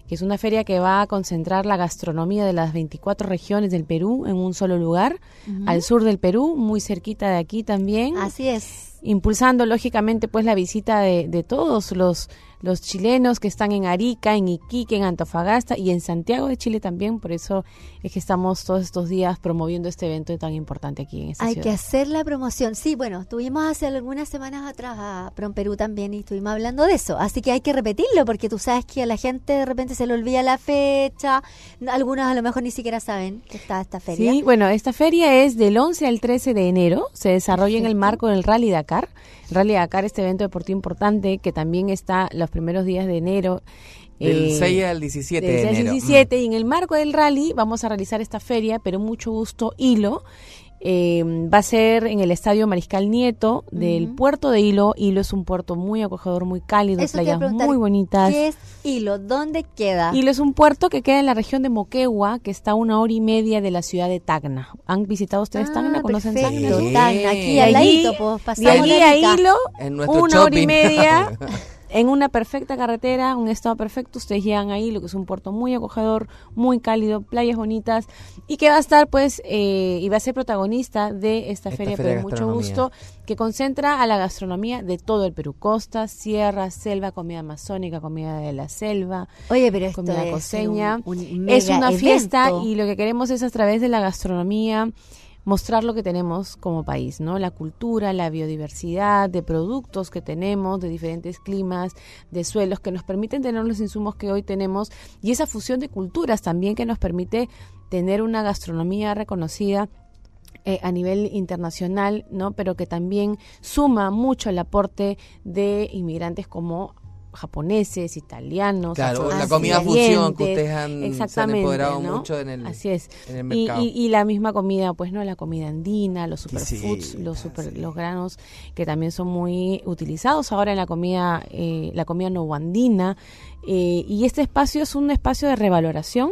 que es una feria que va a concentrar la gastronomía de las veinticuatro regiones del Perú en un solo lugar, Ujú. al sur del Perú, muy cerquita de aquí también. Así es. Impulsando lógicamente pues la visita de, de todos los los chilenos que están en Arica, en Iquique, en Antofagasta y en Santiago de Chile también. Por eso es que estamos todos estos días promoviendo este evento tan importante aquí en esta Hay ciudad. que hacer la promoción. Sí, bueno, tuvimos hace algunas semanas atrás a Prom Perú también y estuvimos hablando de eso. Así que hay que repetirlo porque tú sabes que a la gente de repente se le olvida la fecha. Algunos a lo mejor ni siquiera saben que está esta feria. Sí, bueno, esta feria es del once al trece de enero. Se desarrolla en el Perfecto. marco del Rally Dakar. El Rally Dakar, este evento deportivo importante que también está los primeros días de enero. Del eh, seis al diecisiete del de seis al enero. diecisiete, y en el marco del rally vamos a realizar esta feria, pero mucho gusto Hilo. Eh, va a ser en el Estadio Mariscal Nieto del Ujú. puerto de Hilo. Hilo es un puerto muy acogedor, muy cálido, Eso te iba a playas preguntar, muy bonitas. ¿Qué es Hilo? ¿Dónde queda? Hilo es un puerto que queda en la región de Moquegua, que está a una hora y media de la ciudad de Tacna. ¿Han visitado ustedes Ah, Tacna? ¿Conocen perfecto. Tacna? Sí. Tacna, aquí De al allí- ladito, pues, De pasamos allí de a Arica. Hilo, En nuestro una hora y shopping. media, en una perfecta carretera, un estado perfecto. Ustedes llegan ahí, lo que es un puerto muy acogedor, muy cálido, playas bonitas, y que va a estar, pues, eh, y va a ser protagonista de esta, Esta feria, feria de pero mucho gastronomía. gusto, que concentra a la gastronomía de todo el Perú: costa, sierra, selva, comida amazónica, comida de la selva, Oye, pero esto comida es costeña. un, un Es mega una fiesta evento. y lo que queremos es, a través de la gastronomía, mostrar lo que tenemos como país, ¿no? La cultura, la biodiversidad de productos que tenemos, de diferentes climas, de suelos que nos permiten tener los insumos que hoy tenemos, y esa fusión de culturas también que nos permite tener una gastronomía reconocida eh, a nivel internacional, ¿no? Pero que también suma mucho el aporte de inmigrantes como japoneses, italianos, Claro, la Así comida es. fusión que ustedes han, se han exactamente, empoderado ¿no? mucho en el, Así es. en el Y, mercado. y, y la misma comida, pues, ¿no? La comida andina, los superfoods, sí, los super, sí. los granos que también son muy utilizados ahora en la comida, eh, la comida no andina. Eh, y este espacio es un espacio de revaloración,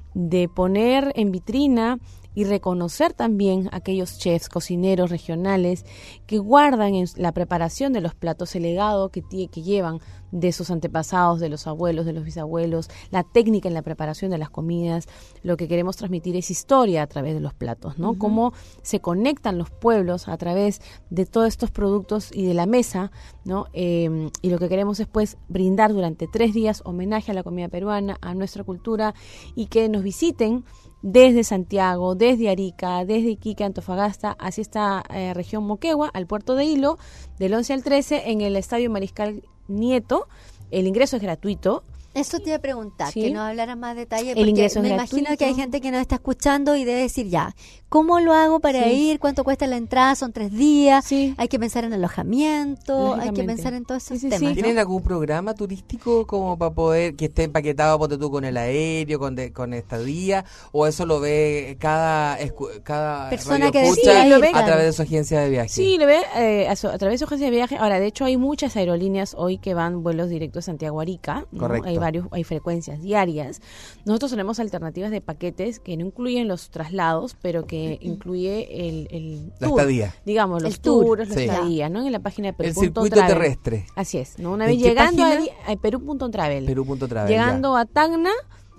de poner en vitrina y reconocer también a aquellos chefs, cocineros regionales que guardan en la preparación de los platos el legado que, tie- que llevan de sus antepasados, de los abuelos, de los bisabuelos, la técnica en la preparación de las comidas. Lo que queremos transmitir es historia a través de los platos, ¿no? Cómo se conectan los pueblos a través de todos estos productos y de la mesa, ¿no? Eh, y lo que queremos es, pues, brindar durante tres días homenaje a la comida peruana, a nuestra cultura, y que nos visiten desde Santiago, desde Arica, desde Iquique, Antofagasta, hacia esta eh, región Moquegua, al puerto de Hilo, del once al trece, en el Estadio Mariscal Nieto. El ingreso es gratuito. Eso te iba a preguntar, Sí. que nos hablaran más detalle, El porque ingreso es me gratuito. imagino que hay gente que nos está escuchando y debe decir, ya, ¿cómo lo hago para Sí. ir? ¿Cuánto cuesta la entrada? Son tres días. Sí. Hay que pensar en alojamiento, hay que Lógicamente. pensar en todos esos Sí, sí, temas. sí. ¿no? ¿Tienen algún programa turístico como para poder que esté empaquetado, ponte tú, con el aéreo, con, de- con estadía? ¿O eso lo ve cada, escu- cada Persona que radioescucha decida ir, a claro. través de su agencia de viaje? Sí, lo ve eh, a, su- a través de su agencia de viaje. Ahora, de hecho, hay muchas aerolíneas hoy que van vuelos directos a Santiago-Arica, ¿no? Correcto. Hay varios, hay frecuencias diarias. Nosotros tenemos alternativas de paquetes que no incluyen los traslados, pero que incluye el, el La tour, estadía. digamos, los El tour. tours, los Sí. estadías, ¿no? En la página de Perú. El circuito terrestre. Así es, ¿no? Una ¿En vez qué llegando a, página? Ari- a Perú.travel, Perú.travel. llegando a Tacna,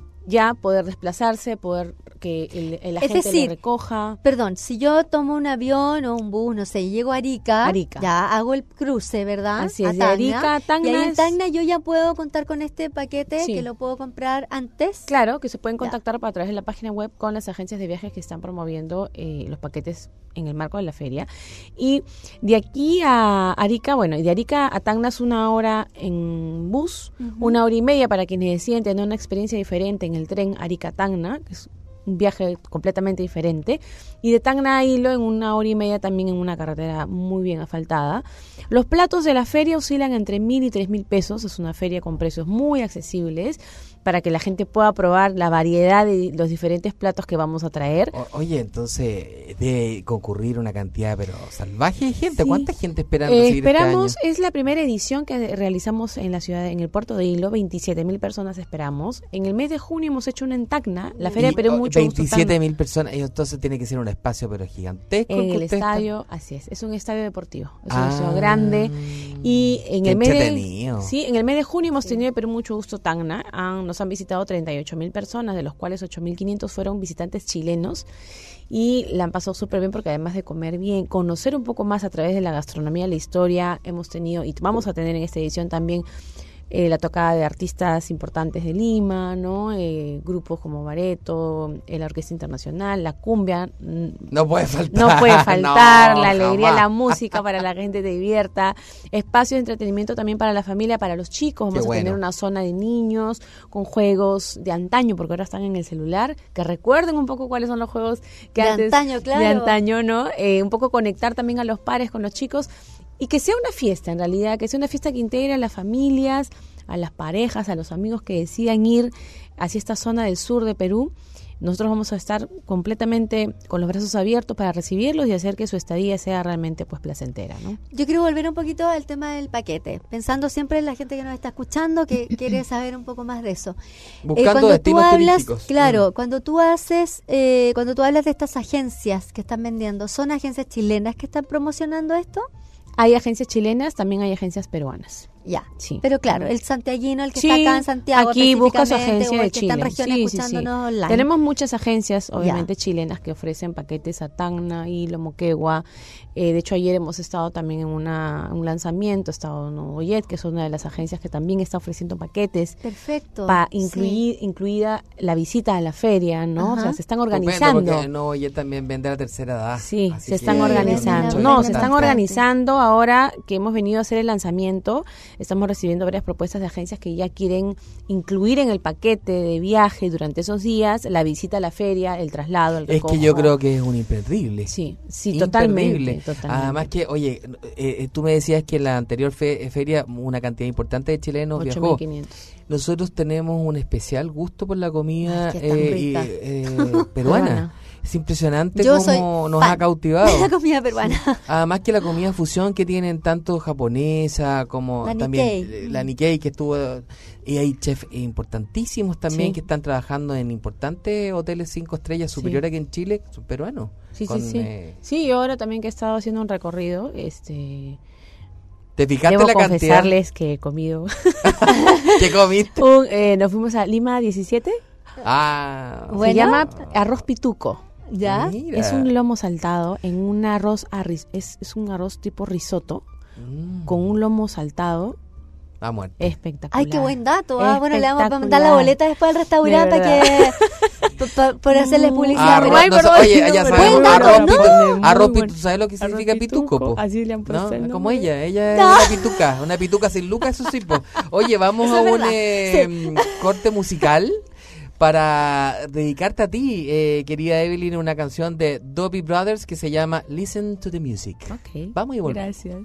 ya poder desplazarse, poder que el, el Es agente decir, le recoja. Perdón, si yo tomo un avión o un bus, no sé, y llego a Arica, Arica. ya hago el cruce, ¿verdad? Así es, A de Tacna, Arica a Tacna y ahí en es- Tacna yo ya puedo contar con este paquete Sí. que lo puedo comprar antes. Claro, que se pueden Ya. contactar a través de la página web con las agencias de viajes que están promoviendo eh, los paquetes en el marco de la feria. Y de aquí a Arica, bueno, y de Arica a Tacna es una hora en bus, una hora y media para quienes deciden tener una experiencia diferente en el tren Arica-Tacna, que es un viaje completamente diferente, y de Tacna a Hilo en una hora y media también en una carretera muy bien asfaltada. Los platos de la feria oscilan entre mil y tres mil pesos, es una feria con precios muy accesibles para que la gente pueda probar la variedad de los diferentes platos que vamos a traer. O- oye, entonces debe concurrir una cantidad pero salvaje de gente. Sí. ¿Cuánta gente esperan Eh, recibir esperamos, este año? es la primera edición que realizamos en la ciudad, en el puerto de Hilo, veintisiete mil personas esperamos. En el mes de junio hemos hecho una en Tacna, la Feria Y, de Perú oh, mucho gusto veintisiete Tacna, mil personas, y entonces tiene que ser un espacio pero gigantesco. en que el ustedes están- estadio, así es, es un estadio deportivo, es Ah, un estadio grande. Y en qué el mes de, entretenido. sí, en el mes de junio hemos tenido de Perú mucho gusto Tacna, han- nos nos han visitado treinta y ocho mil personas, de los cuales ocho mil quinientos fueron visitantes chilenos, y la han pasado súper bien porque además de comer bien, conocer un poco más a través de la gastronomía, la historia, hemos tenido y vamos a tener en esta edición también eh, la tocada de artistas importantes de Lima, ¿no? Eh, grupos como Bareto, eh, la Orquesta Internacional, la cumbia. No puede faltar. No puede faltar, No, la alegría, jamás. la música para la gente te divierta, espacios de entretenimiento también para la familia, para los chicos. Vamos Qué a tener bueno. una zona de niños con juegos de antaño, porque ahora están en el celular, que recuerden un poco cuáles son los juegos que De antes, antaño, claro. de antaño, ¿no? Eh, un poco conectar también a los pares con los chicos y que sea una fiesta, en realidad, que sea una fiesta que integre a las familias, a las parejas, a los amigos que decidan ir hacia esta zona del sur de Perú. Nosotros vamos a estar completamente con los brazos abiertos para recibirlos y hacer que su estadía sea realmente pues placentera, ¿no? Yo quiero volver un poquito al tema del paquete, pensando siempre en la gente que nos está escuchando, que quiere saber un poco más de eso. Buscando cuando destinos tú hablas, turísticos. claro, Mm. cuando tú haces, eh, cuando tú hablas de estas agencias que están vendiendo, ¿son agencias chilenas que están promocionando esto? Hay agencias chilenas, también hay agencias peruanas. Ya, Sí. pero claro, el santiaguino, el que Sí, está acá en Santiago, aquí busca su específicamente, agencia o el de que Chile. está en regiones Sí, sí, sí. escuchándonos online. Tenemos muchas agencias, obviamente Ya. chilenas, que ofrecen paquetes a Tacna, Hilo, Moquegua. Eh, de hecho, ayer hemos estado también en una, un lanzamiento, ha estado Novoyet, que es una de las agencias que también está ofreciendo paquetes. Perfecto. Pa sí. incluir, incluida la visita a la feria, ¿no? Ajá. O sea, se están Estupendo, organizando. porque no, ella también vende a la tercera edad. Sí, Así se están que- organizando. mira, No, mira, se están bastante. organizando ahora que hemos venido a hacer el lanzamiento. Estamos recibiendo varias propuestas de agencias que ya quieren incluir en el paquete de viaje durante esos días la visita a la feria, el traslado, el Es recojo. que yo creo que es un imperdible. Sí, sí, Imperdible. totalmente, totalmente. Además que, oye, eh, eh, tú me decías que en la anterior fe- feria una cantidad importante de chilenos ocho viajó. mil quinientos. Nosotros tenemos un especial gusto por la comida Ay, es que es tan eh, y, rica. eh, peruana. Es impresionante Yo cómo soy nos fan ha cautivado. de la comida peruana. Además que la comida fusión que tienen tanto japonesa como La también Nikkei. eh, la Nikkei que estuvo, y hay chefs importantísimos también Sí. que están trabajando en importantes hoteles cinco estrellas superiores que en Chile, son peruanos. Sí, Con, sí, sí. eh, Sí, y ahora también que he estado haciendo un recorrido, este... ¿Te fijaste Debo la cantidad confesarles que he comido... que comiste? un, eh, nos fuimos a Lima diecisiete. Ah, Bueno. Se llama arroz pituco. ¿Ya? mira. Es un lomo saltado en un arroz a ris- es, es un arroz tipo risotto Mm, con un lomo saltado a muerte. espectacular. Ay, qué buen dato. Ah, bueno, le vamos a Espectacular. mandar la boleta después al restaurante De para que pa- pa- por hacerles publicidad. Arroz, Pero- Ay, no, perdón, oye, no, ya pero sabemos, buen dato, arroz, ¿no? pitu- Muy arroz bueno. pitu- ¿sabes lo que Arroz significa pituco? po? Así le han puesto ¿No? el Como nombre. ella, ella No. es una pituca, una pituca sin lucas, eso sí. po. Oye, vamos Eso a es un verdad, eh, corte musical para dedicarte a ti, eh, querida Evelyn, una canción de Doobie Brothers que se llama Listen to the Music. Ok, Vamos y volvemos. gracias.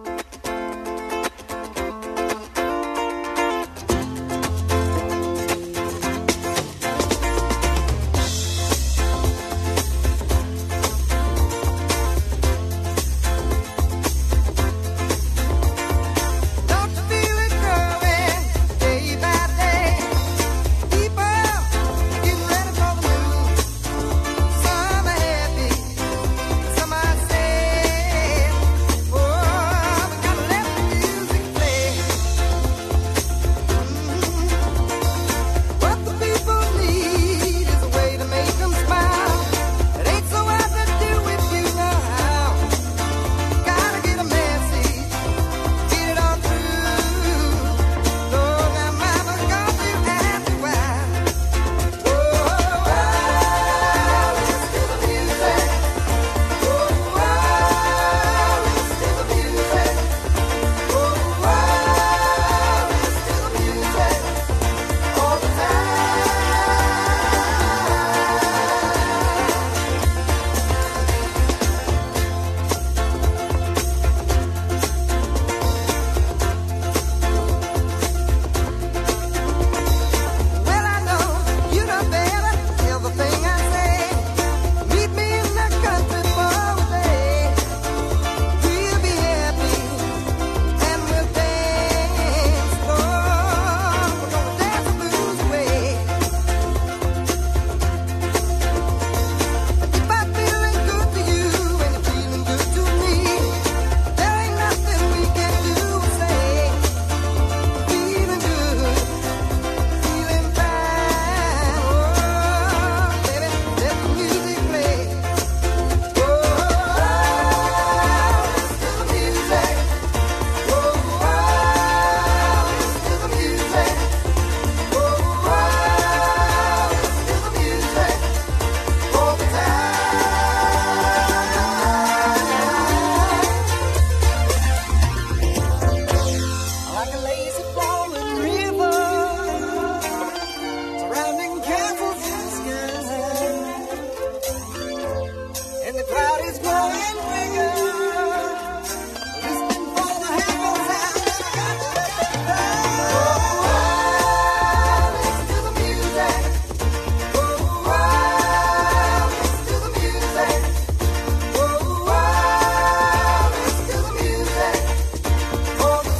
Don't you feel it growing day by day? People getting ready for the move. Some are happy, some are sad. Oh, growing bigger. Listening for the happy sound. Oh, listen to the music. Oh, listen to the music. Oh, listen to the music all the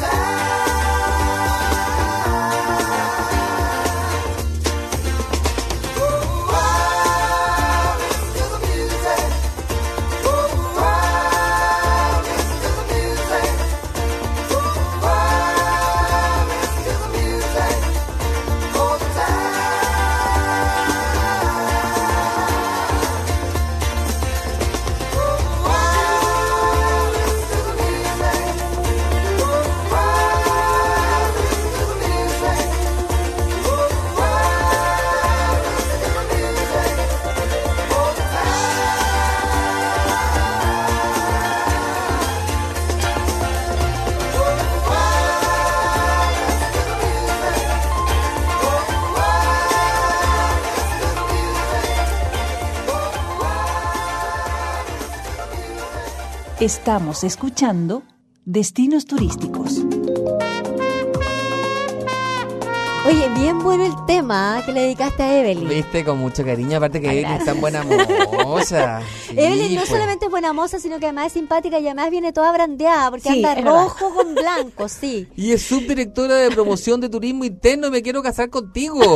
Estamos escuchando Destinos Turísticos. Oye, bien bueno el tema ¿eh? que le dedicaste a Evelyn. Viste, con mucho cariño, aparte que Evelyn es tan buena moza. Sí, Evelyn no pues. solamente es buena moza, sino que además es simpática y además viene toda brandeada, porque Sí, anda es verdad. rojo con blanco, sí. Y es subdirectora de promoción de turismo interno, me quiero casar contigo.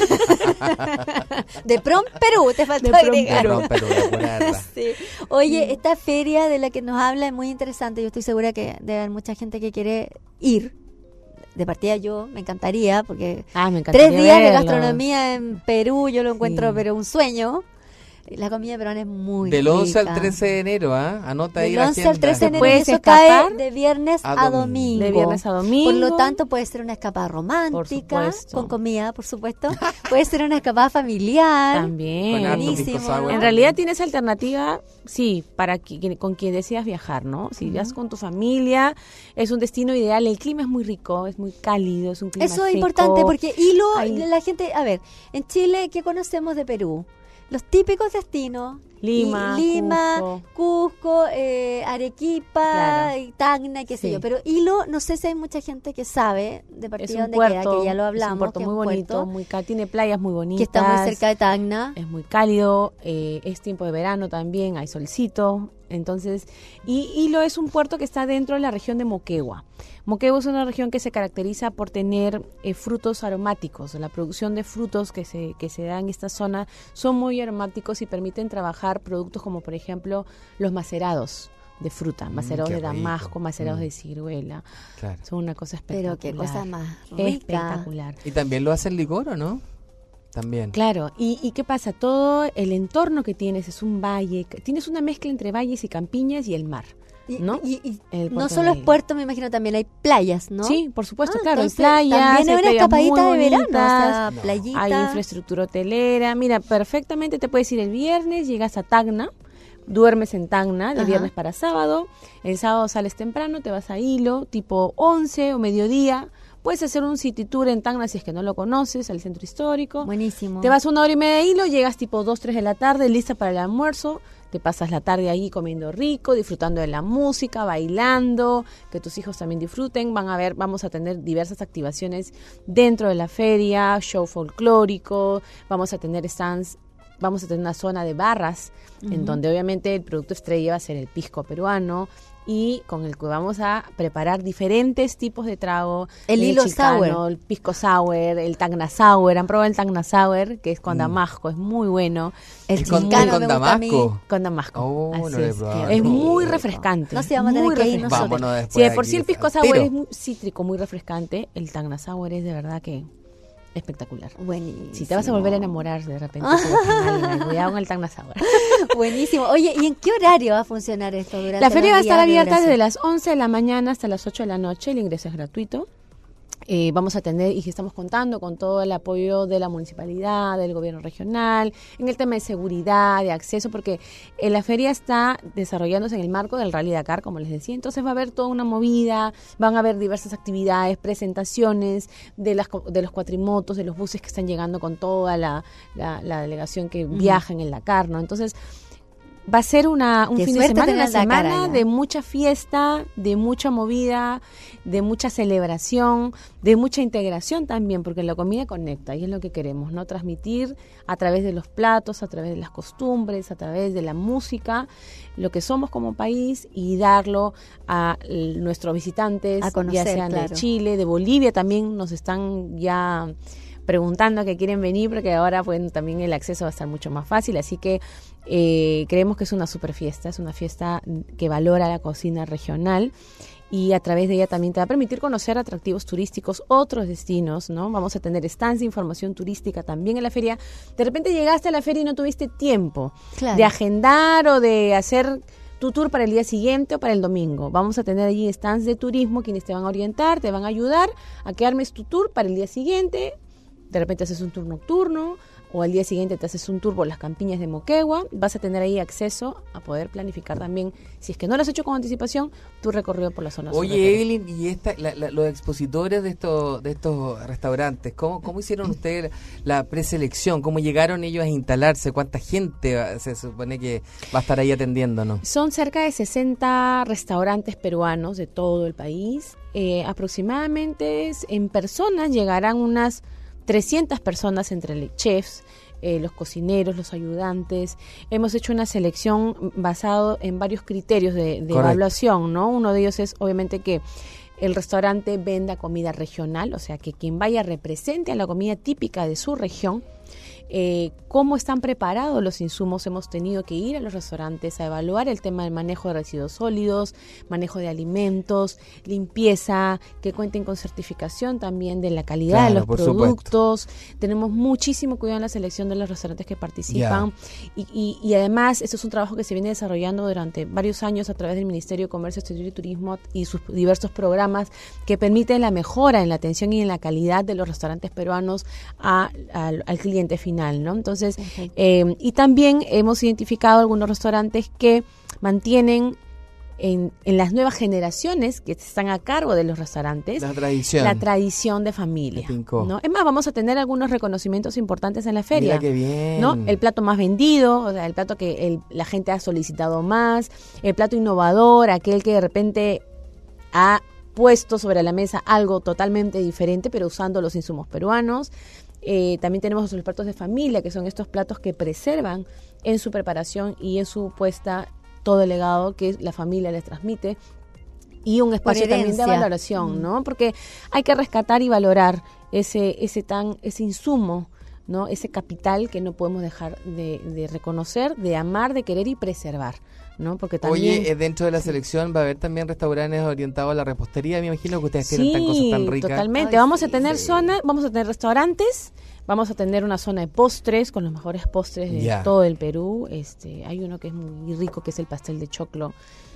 De Prom Perú, te faltó De Prom agregar. No, pero de buena verdad. Sí. Oye, esta feria de la que nos habla es muy interesante. Yo estoy segura que debe haber mucha gente que quiere ir. De partida yo, me encantaría, porque Ah, me encantaría tres días de verlos. gastronomía en Perú, yo lo encuentro, Sí. pero un sueño. La comida peruana es muy Del once rica. al trece de enero, ¿ah? Anota ahí Del la once agenda. al trece de enero, y Puedes eso escapar cae de viernes a a, domingo. domingo. De viernes a domingo. Por lo tanto, puede ser una escapada romántica, supuesto. con comida, por supuesto. Puede ser una escapada familiar. También. Con harto Buenísimo. pisco sour. En realidad tienes alternativa, sí, para qui- con quien decidas viajar, ¿no? Si vas con tu familia, es un destino ideal. El clima es muy rico, es muy cálido, es un clima Eso es seco. importante porque hilo, Hay- la gente, a ver, en Chile, ¿qué conocemos de Perú? Los típicos destinos. Lima, y- Lima, Cusco. Cusco, eh, Arequipa, Claro. y Tacna, qué sé Sí. yo. Pero Hilo, no sé si hay mucha gente que sabe de Es partida un dónde puerto, queda, que ya lo es hablamos, un puerto que es muy un bonito, puerto muy ca- tiene playas muy bonitas. que está muy cerca de Tacna. Es muy cálido, eh, es tiempo de verano también, hay solcito. Entonces, y Hilo es un puerto que está dentro de la región de Moquegua. Moquegua es una región que se caracteriza por tener eh, frutos aromáticos. La producción de frutos que se, que se da en esta zona son muy aromáticos y permiten trabajar productos como, por ejemplo, los macerados de fruta, macerados qué de rico. damasco, macerados Mm. de ciruela. Claro. Son una cosa espectacular. Pero qué cosa más rica. Espectacular. Y también lo hace el licor, ¿o no? También. Claro, ¿Y, ¿y qué pasa? Todo el entorno que tienes es un valle, que- tienes una mezcla entre valles y campiñas y el mar, Y, ¿no? y- y El no puerto solo de es Hilo. puerto, me imagino también hay playas, ¿no? Sí, por supuesto, Ah, claro, hay entonces, playas, también hay hay una playas escapadita muy de verano, o bonitas, sea, No. playita. hay infraestructura hotelera. Mira, perfectamente te puedes ir el viernes, llegas a Tacna, duermes en Tacna de Ajá. viernes para sábado, el sábado sales temprano, te vas a Hilo, tipo once o mediodía. Puedes hacer un city tour en Tacna si es que no lo conoces, al centro histórico. Buenísimo. Te vas una hora y media de Hilo, llegas tipo dos, tres de la tarde, lista para el almuerzo, te pasas la tarde ahí comiendo rico, disfrutando de la música, bailando, que tus hijos también disfruten. Van a ver, vamos a tener diversas activaciones dentro de la feria, show folclórico, vamos a tener stands, vamos a tener una zona de barras, en donde obviamente el producto estrella va a ser el pisco peruano, y con el que vamos a preparar diferentes tipos de trago. El Hilo chilcano, Sour. el pisco sour, el tagna sour. ¿Han probado el tagna sour? Que es con Mm. damasco, es muy bueno. El Y con, chilcano con me gusta a mí. Damasco. Con damasco. Oh, Así no lo he es. probado. Es muy Rico. refrescante. No sé, vamos a tener muy que ir refrescante. nosotros. Vámonos después Si de por aquí sí el al pisco tiro. sour es muy cítrico, muy refrescante, el tagna sour es de verdad que espectacular. Buenísimo. Si te vas a volver a enamorar de repente, si vas a alguien, cuidado con el tagna sour. Buenísimo. Oye, ¿y en qué horario va a funcionar esto durante La feria va a los estar días de abierta duración? desde las once de la mañana hasta las ocho de la noche. El ingreso es gratuito. Eh, vamos a tener, y que estamos contando con todo el apoyo de la municipalidad, del gobierno regional, en el tema de seguridad, de acceso, porque eh, la feria está desarrollándose en el marco del Rally Dakar, como les decía. Entonces va a haber toda una movida, van a haber diversas actividades, presentaciones de las co- de los cuatrimotos, de los buses que están llegando con toda la, la, la delegación que viaja en el Dakar, ¿no? Entonces va a ser una, un Qué fin de suerte semana, una tener la cara semana ya. de mucha fiesta, de mucha movida, de mucha celebración, de mucha integración también, porque la comida conecta y es lo que queremos, ¿no? Transmitir a través de los platos, a través de las costumbres, a través de la música, lo que somos como país y darlo a l- nuestros visitantes, A conocer, ya sean claro. de Chile, de Bolivia, también nos están ya preguntando que quieren venir porque ahora pues también el acceso va a estar mucho más fácil, así que eh, creemos que es una super fiesta, es una fiesta que valora la cocina regional y a través de ella también te va a permitir conocer atractivos turísticos, otros destinos, ¿no? Vamos a tener stands de información turística también en la feria. De repente llegaste a la feria y no tuviste tiempo Claro. de agendar o de hacer tu tour para el día siguiente o para el domingo. Vamos a tener allí stands de turismo, quienes te van a orientar, te van a ayudar a que armes tu tour para el día siguiente. De repente haces un tour nocturno o al día siguiente te haces un tour por las campiñas de Moquegua. Vas a tener ahí acceso a poder planificar también, si es que no lo has hecho con anticipación, tu recorrido por la zona sur de Oye, Perú. Evelyn, y esta, la- la- los expositores de estos de estos restaurantes, ¿cómo, cómo hicieron ustedes la preselección? ¿Cómo llegaron ellos a instalarse? ¿Cuánta gente va- se supone que va a estar ahí atendiéndonos? Son cerca de sesenta restaurantes peruanos de todo el país. Eh, aproximadamente es- en personas llegarán unas trescientas personas entre le- chefs, eh, los cocineros, los ayudantes. Hemos hecho una selección basado en varios criterios de, de Correcto. evaluación, ¿no? Uno de ellos es obviamente que el restaurante venda comida regional, o sea, que quien vaya represente a la comida típica de su región. Eh, cómo están preparados los insumos. Hemos tenido que ir a los restaurantes a evaluar el tema del manejo de residuos sólidos, manejo de alimentos, limpieza, que cuenten con certificación también de la calidad Claro, de los por productos. Tenemos muchísimo cuidado en la selección de los restaurantes que participan y, y, y además esto es un trabajo que se viene desarrollando durante varios años a través del Ministerio de Comercio, Exterior y Turismo y sus diversos programas que permiten la mejora en la atención y en la calidad de los restaurantes peruanos a- al, al cliente final, ¿no? Entonces, eh, y también hemos identificado algunos restaurantes que mantienen en, en las nuevas generaciones que están a cargo de los restaurantes La tradición. la tradición de familia, Me tincó. ¿no? Es más, vamos a tener algunos reconocimientos importantes en la feria. Mira qué bien. ¿No? El plato más vendido, o sea, el plato que el- la gente ha solicitado más, el plato innovador, aquel que de repente ha puesto sobre la mesa algo totalmente diferente, pero usando los insumos peruanos. Eh, también tenemos los platos de familia, que son estos platos que preservan en su preparación y en su puesta todo el legado que la familia les transmite. Y un espacio también de herencia. valoración, ¿no? Porque hay que rescatar y valorar ese, ese tan, ese insumo, ¿no? Ese capital que no podemos dejar de, de reconocer, de amar, de querer y preservar, ¿no? Porque también Oye, eh, dentro de la selección va a haber también restaurantes orientados a la repostería. Me imagino que ustedes tienen tan cosas tan ricas. totalmente. Ay, vamos a sí, tener sí. zona, vamos a tener restaurantes, vamos a tener una zona de postres con los mejores postres de Ya. todo el Perú. Este, hay uno que es muy rico, que es el pastel de choclo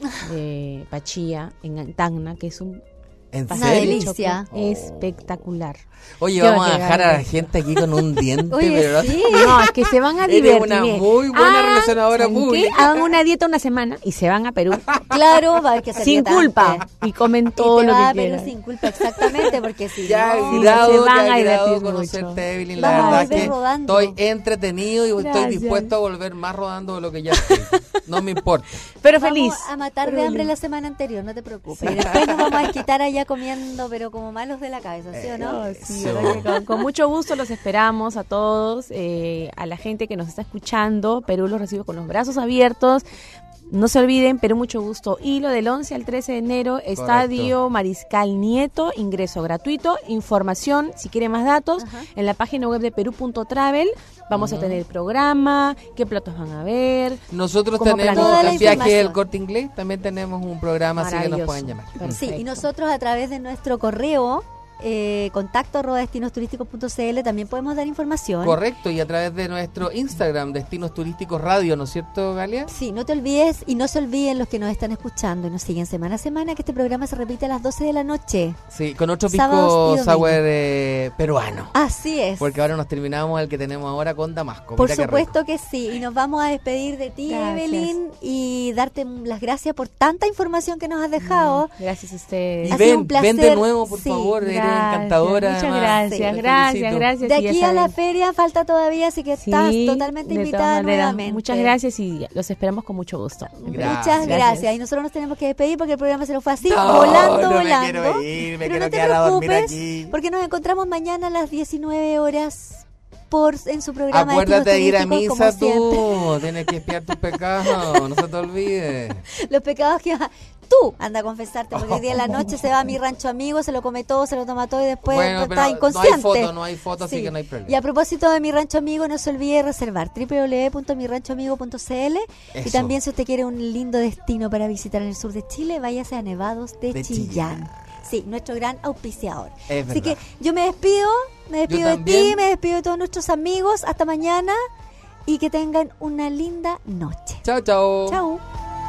de Pachía en Tacna, que es un ¿En pastel Una de serio? delicia. choclo espectacular. Oye, Yo vamos a que dejar a la gane. gente aquí con un diente, Oye, pero sí. No, es que se van a Eres divertir. una Miren, muy buena hagan- relacionadora ¿saben qué? pública. Hagan una dieta una semana y se van a Perú Claro, va a haber que hacer sin dieta culpa antes. y comen Y todo te lo vas que a Perú quieran. sin culpa, exactamente, porque si Ya, no... Sí, grado, se van a que agrado divertir conocerte, mucho. Evelyn. La Vamos a verdad volver que rodando. estoy entretenido y estoy Gracias. dispuesto a volver más rodando de lo que ya estoy. No me importa. Pero Vamos feliz. a matar Pero de hambre feliz. la semana anterior, no te preocupes. Y después nos vamos a desquitar allá comiendo, pero como malos de la cabeza, ¿sí o no? No, sí, Eso. verdad que con, con mucho gusto los esperamos a todos, eh, a la gente que nos está escuchando. Perú los recibe con los brazos abiertos. No se olviden, Perú Mucho Gusto. Hilo del once al trece de enero, Estadio Mariscal Nieto, ingreso gratuito. Información, si quieren más datos, Ajá. en la página web de perú punto travel. Vamos a tener el programa, qué platos van a ver. Nosotros ¿Cómo tenemos planear? Toda la el viaje información. del Corte Inglés. También tenemos un programa, así que nos Maravilloso. pueden llamar. Perfecto. Sí, y nosotros a través de nuestro correo, eh, contacto arroba destinos turísticos punto c l, también podemos dar información. Correcto, y a través de nuestro Instagram, Destinos Turísticos Radio, ¿no es cierto, Galia? Sí, no te olvides y no se olviden los que nos están escuchando y nos siguen semana a semana que este programa se repite a las doce de la noche. Sí, con otro Sábados y pisco domingo. sour eh, peruano. Así es. Porque ahora nos terminamos el que tenemos ahora con Damasco. Por Mira qué supuesto rico. que sí. Y nos vamos a despedir de ti, Gracias. Evelyn, y y darte las gracias por tanta información que nos has dejado. Gracias a ustedes. Y Ha sido ven, un placer. ven de nuevo, por Sí, favor, eres Gracias, encantadora. Muchas además. gracias, Sí, te gracias, felicito. gracias. De y ya aquí a la saben. feria falta todavía, así que estás Sí, totalmente de invitada todas maneras. nuevamente. Muchas gracias y los esperamos con mucho gusto. Gracias. Muchas gracias. Y nosotros nos tenemos que despedir porque el programa se nos fue así, No, volando, no me volando. quiero ir, me Pero quiero no te quedar a dormir preocupes, aquí. porque nos encontramos mañana a las diecinueve horas por en su programa. Acuérdate de ir a Destinos misa Turísticos, como siempre. tú, tienes que espiar tus pecados, no se te olvide. Los pecados que tú anda a confesarte, porque el día de la noche se va a mi rancho amigo, se lo come todo, se lo toma todo y después Bueno, está pero inconsciente. no hay foto, no hay foto, así Sí. que no hay problema. Y a propósito de mi rancho amigo, no se olvide reservar doble u doble u doble u punto mi rancho amigo punto c l y Eso. también si usted quiere un lindo destino para visitar en el sur de Chile, váyase a Nevados de, De Chillán. Chillán. Sí, nuestro gran auspiciador. Es Así que verdad. yo me despido, me despido de ti, también. me despido de todos nuestros amigos. Hasta mañana y que tengan una linda noche. Chao, chao. Chao.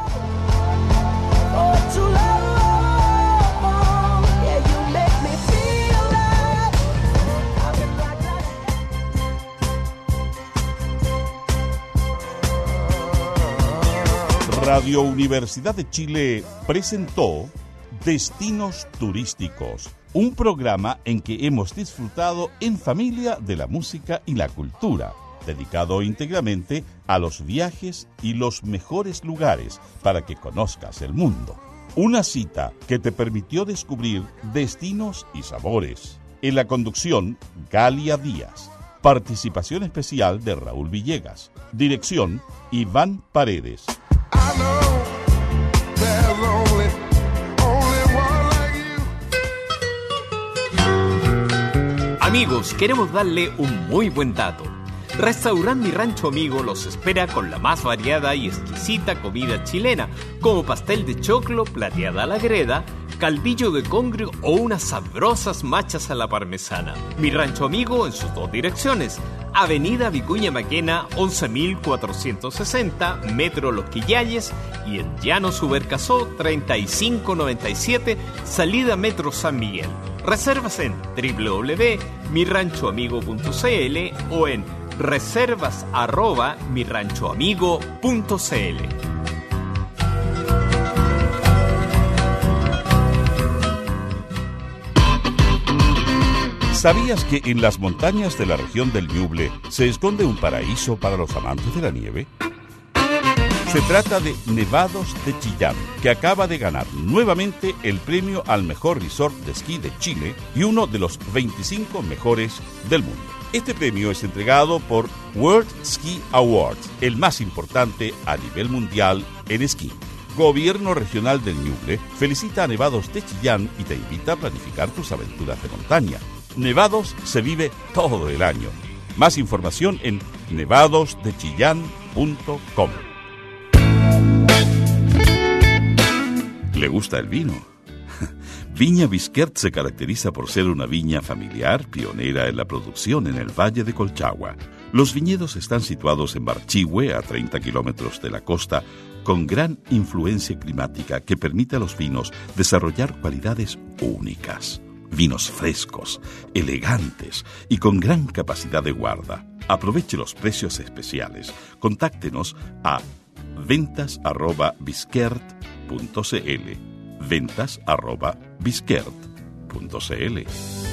Radio Universidad de Chile presentó Destinos Turísticos, un programa en que hemos disfrutado en familia de la música y la cultura, dedicado íntegramente a los viajes y los mejores lugares para que conozcas el mundo. Una cita que te permitió descubrir destinos y sabores. En la conducción, Galia Díaz. Participación especial de Raúl Villegas. Dirección, Iván Paredes. I know there's only, only one like you. Amigos, queremos darle un muy buen dato. Restaurante Mi Rancho Amigo los espera con la más variada y exquisita comida chilena, como pastel de choclo, plateada a la greda, caldillo de congrio o unas sabrosas machas a la parmesana. Mi Rancho Amigo en sus dos direcciones: Avenida Vicuña Maquena, once mil cuatrocientos sesenta, Metro Los Quillayes, y en Llano Subercasó, treinta y cinco noventa y siete, salida Metro San Miguel. Reservas en doble u doble u doble u punto mi rancho amigo punto c l o en reservas arroba mi rancho amigo punto c l. ¿Sabías que en las montañas de la región del Ñuble se esconde un paraíso para los amantes de la nieve? Se trata de Nevados de Chillán, que acaba de ganar nuevamente el premio al mejor resort de esquí de Chile y uno de los veinticinco mejores del mundo. Este premio es entregado por World Ski Awards, el más importante a nivel mundial en esquí. Gobierno Regional del Ñuble felicita a Nevados de Chillán y te invita a planificar tus aventuras de montaña. Nevados se vive todo el año. Más información en nevados de chillán punto com. ¿Le gusta el vino? Viña Bisquert se caracteriza por ser una viña familiar, pionera en la producción en el Valle de Colchagua. Los viñedos están situados en Barchihue, a treinta kilómetros de la costa, con gran influencia climática que permite a los vinos desarrollar cualidades únicas. Vinos frescos, elegantes y con gran capacidad de guarda. Aproveche los precios especiales. Contáctenos a ventas arroba bisquert punto c l. ventas arroba bisquert punto c l.